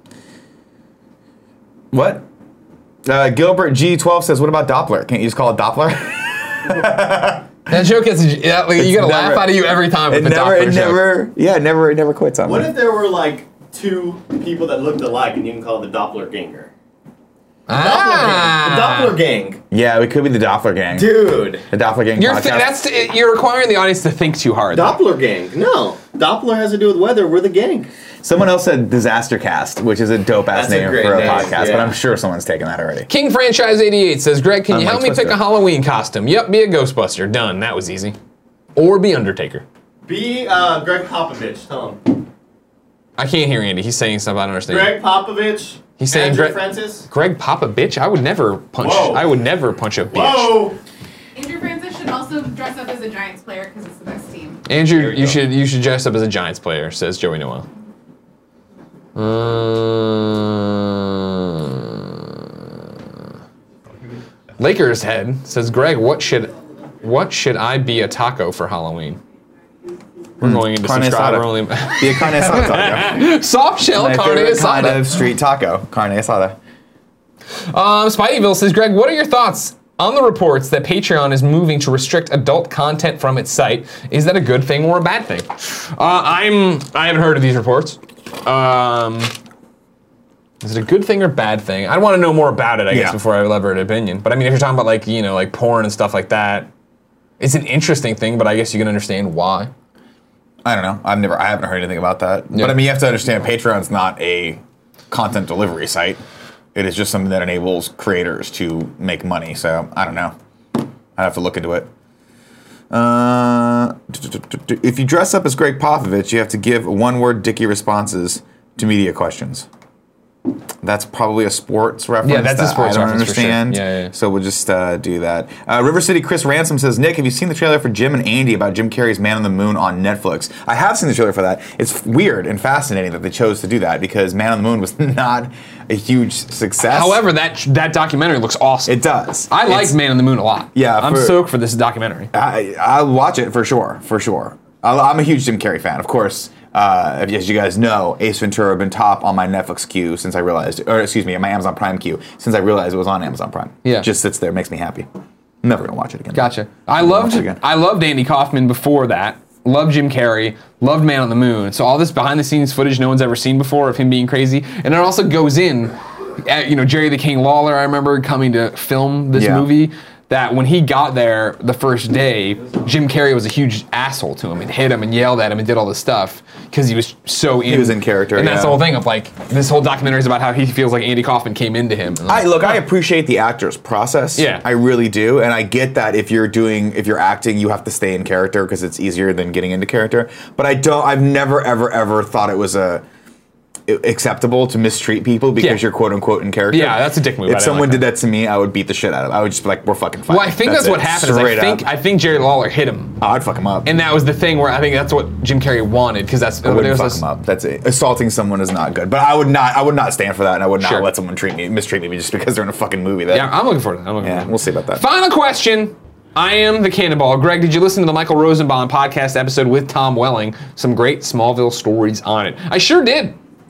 What? Gilbert G12 says, what about Doppler? Can't you just call it Doppler? That joke is, you got a laugh out of you every time with the Doppler joke. it never quits on What me. if there were, like, 2 people that looked alike and you can call it the Doppler Ganger? Ah. The Doppler Gang. Yeah, we could be the Doppler Gang. Dude. The Doppler Gang podcast. You're requiring the audience to think too hard. Doppler Gang. No. Doppler has to do with weather. We're the gang. Someone else said Disaster Cast, which is a dope-ass That's a name great for a name, podcast, but yeah. I'm sure someone's taken that already. King Franchise 88 says, Greg, can you Unlike help me pick Twister. a Halloween costume? Yep, be a Ghostbuster. Done. That was easy. Or be Undertaker. Be Greg Popovich. Tell him. I can't hear Andy. He's saying stuff I don't understand. Greg Popovich. He's saying Andrew Greg Francis. Greg Papa bitch. I would never punch. Whoa. I would never punch a bitch. Whoa. Andrew Francis should also dress up as a Giants player because it's the best team. Andrew, you should dress up as a Giants player. Says Joey Noel. Lakers head says Greg. What should I be a taco for Halloween? We're going into Carne subscriber asada. only. Be a carne asada taco. Soft shell My carne favorite kind asada. of street taco, carne asada. Spideyville says, Greg, what are your thoughts on the reports that Patreon is moving to restrict adult content from its site? Is that a good thing or a bad thing? I haven't heard of these reports. Is it a good thing or bad thing? I'd want to know more about it, I guess, before I lever an opinion. But I mean, if you're talking about like porn and stuff like that, it's an interesting thing, but I guess you can understand why. I don't know. I haven't heard anything about that. Yeah. But I mean, you have to understand, Patreon's not a content delivery site. It is just something that enables creators to make money. So I don't know. I have to look into it. If you dress up as Greg Popovich, you have to give one-word Dickie responses to media questions. That's probably a sports reference. Yeah, that's a that sports I don't reference for sure. understand. Yeah. So we'll just do that. River City Chris Ransom says, Nick, have you seen the trailer for Jim and Andy about Jim Carrey's Man on the Moon on Netflix? I have seen the trailer for that. It's weird and fascinating that they chose to do that because Man on the Moon was not a huge success. However, that documentary looks awesome. It does. I like Man on the Moon a lot. Yeah, I'm stoked for this documentary. I'll watch it for sure. I'm a huge Jim Carrey fan, of course. As you guys know, Ace Ventura have been top on my Netflix queue since I realized, or excuse me, my Amazon Prime queue since I realized it was on Amazon Prime. Yeah. It just sits there, makes me happy. I'm never gonna watch it again. Gotcha. I Watch it again. loved Andy Kaufman before that. Loved Jim Carrey. Loved Man on the Moon. So all this behind the scenes footage no one's ever seen before of him being crazy, and it also goes in. Jerry the King Lawler. I remember coming to film this movie. That when he got there the first day, Jim Carrey was a huge asshole to him and hit him and yelled at him and did all this stuff because he was so in. He was in character, and that's the yeah. whole thing of like this whole documentary is about how he feels like Andy Kaufman came into him. And I appreciate the actor's process. Yeah. I really do, and I get that if you're acting, you have to stay in character because it's easier than getting into character. But I've never ever thought it was a acceptable to mistreat people because you're quote unquote in character. Yeah, that's a dick move. If someone did that to me, I would beat the shit out of them. I would just be like, we're fucking fighting. Well, I think that's what happened. Is I think Jerry Lawler hit him. Oh, I'd fuck him up. And that was the thing where I think that's what Jim Carrey wanted, because that's I wouldn't fuck him up. That's it. Assaulting someone is not good. But I would not stand for that, and I would not let someone mistreat me just because they're in a fucking movie. Yeah, I'm looking forward to that. We'll see about that. Final question. I am the Cannonball. Greg, did you listen to the Michael Rosenbaum podcast episode with Tom Welling? Some great Smallville stories on it. I sure did.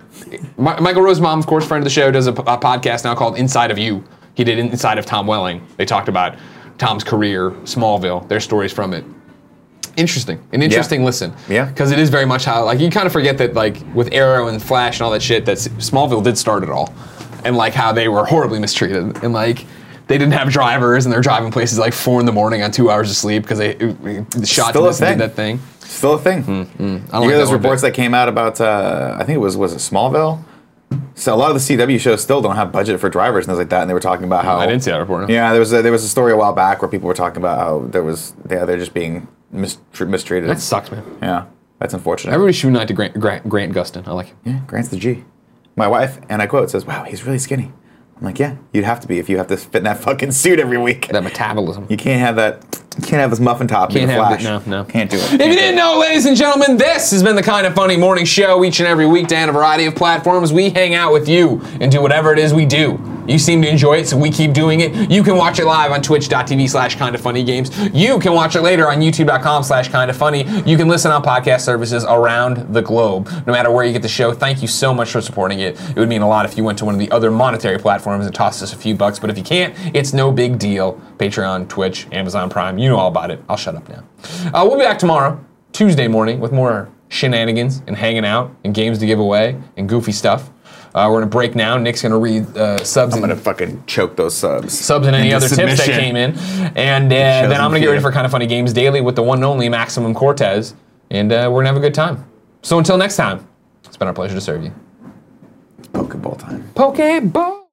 Michael Rosenbaum, of course, friend of the show, does a podcast now called Inside of You. He did Inside of Tom Welling. They talked about Tom's career, Smallville, their stories from it. Interesting. An interesting listen. Yeah. Because it is very much how, like, you kind of forget that, like, with Arrow and Flash and all that shit, that Smallville did start it all. And, like, how they were horribly mistreated. And, like, they didn't have drivers, and they're driving places like 4 in the morning on 2 hours of sleep because they shot Still a this and thing. did that thing. Still a thing. You hear those reports that came out about, I think it was it Smallville? So a lot of the CW shows still don't have budget for drivers and things like that, and they were talking about how... I didn't see that report. Yeah, there was a story a while back where people were talking about how they're just being mistreated. That sucks, man. Yeah, that's unfortunate. Everybody should unite to Grant Gustin. I like him. Yeah, Grant's the G. My wife, and I quote, says, "Wow, he's really skinny." I'm like, yeah, you'd have to be if you have to fit in that fucking suit every week. That metabolism. You can't have that. You can't have this muffin top. Can't have Flash. no. Can't do it. If you didn't know, ladies and gentlemen, this has been the Kind of Funny morning show each and every weekday on a variety of platforms. We hang out with you and do whatever it is we do. You seem to enjoy it, so we keep doing it. You can watch it live on twitch.tv/kindoffunnygames. You can watch it later on youtube.com/kindoffunny. You can listen on podcast services around the globe. No matter where you get the show, thank you so much for supporting it. It would mean a lot if you went to one of the other monetary platforms and tossed us a few bucks, but if you can't, it's no big deal. Patreon, Twitch, Amazon Prime, you know all about it. I'll shut up now. We'll be back tomorrow, Tuesday morning, with more shenanigans and hanging out and games to give away and goofy stuff. We're going to break now. Nick's going to read subs. I'm going to fucking choke those subs. Subs and any other tips that came in. And then I'm going to get ready for Kind of Funny Games Daily with the one and only Maximum Cortez. And we're going to have a good time. So until next time, it's been our pleasure to serve you. Pokeball time. Pokeball!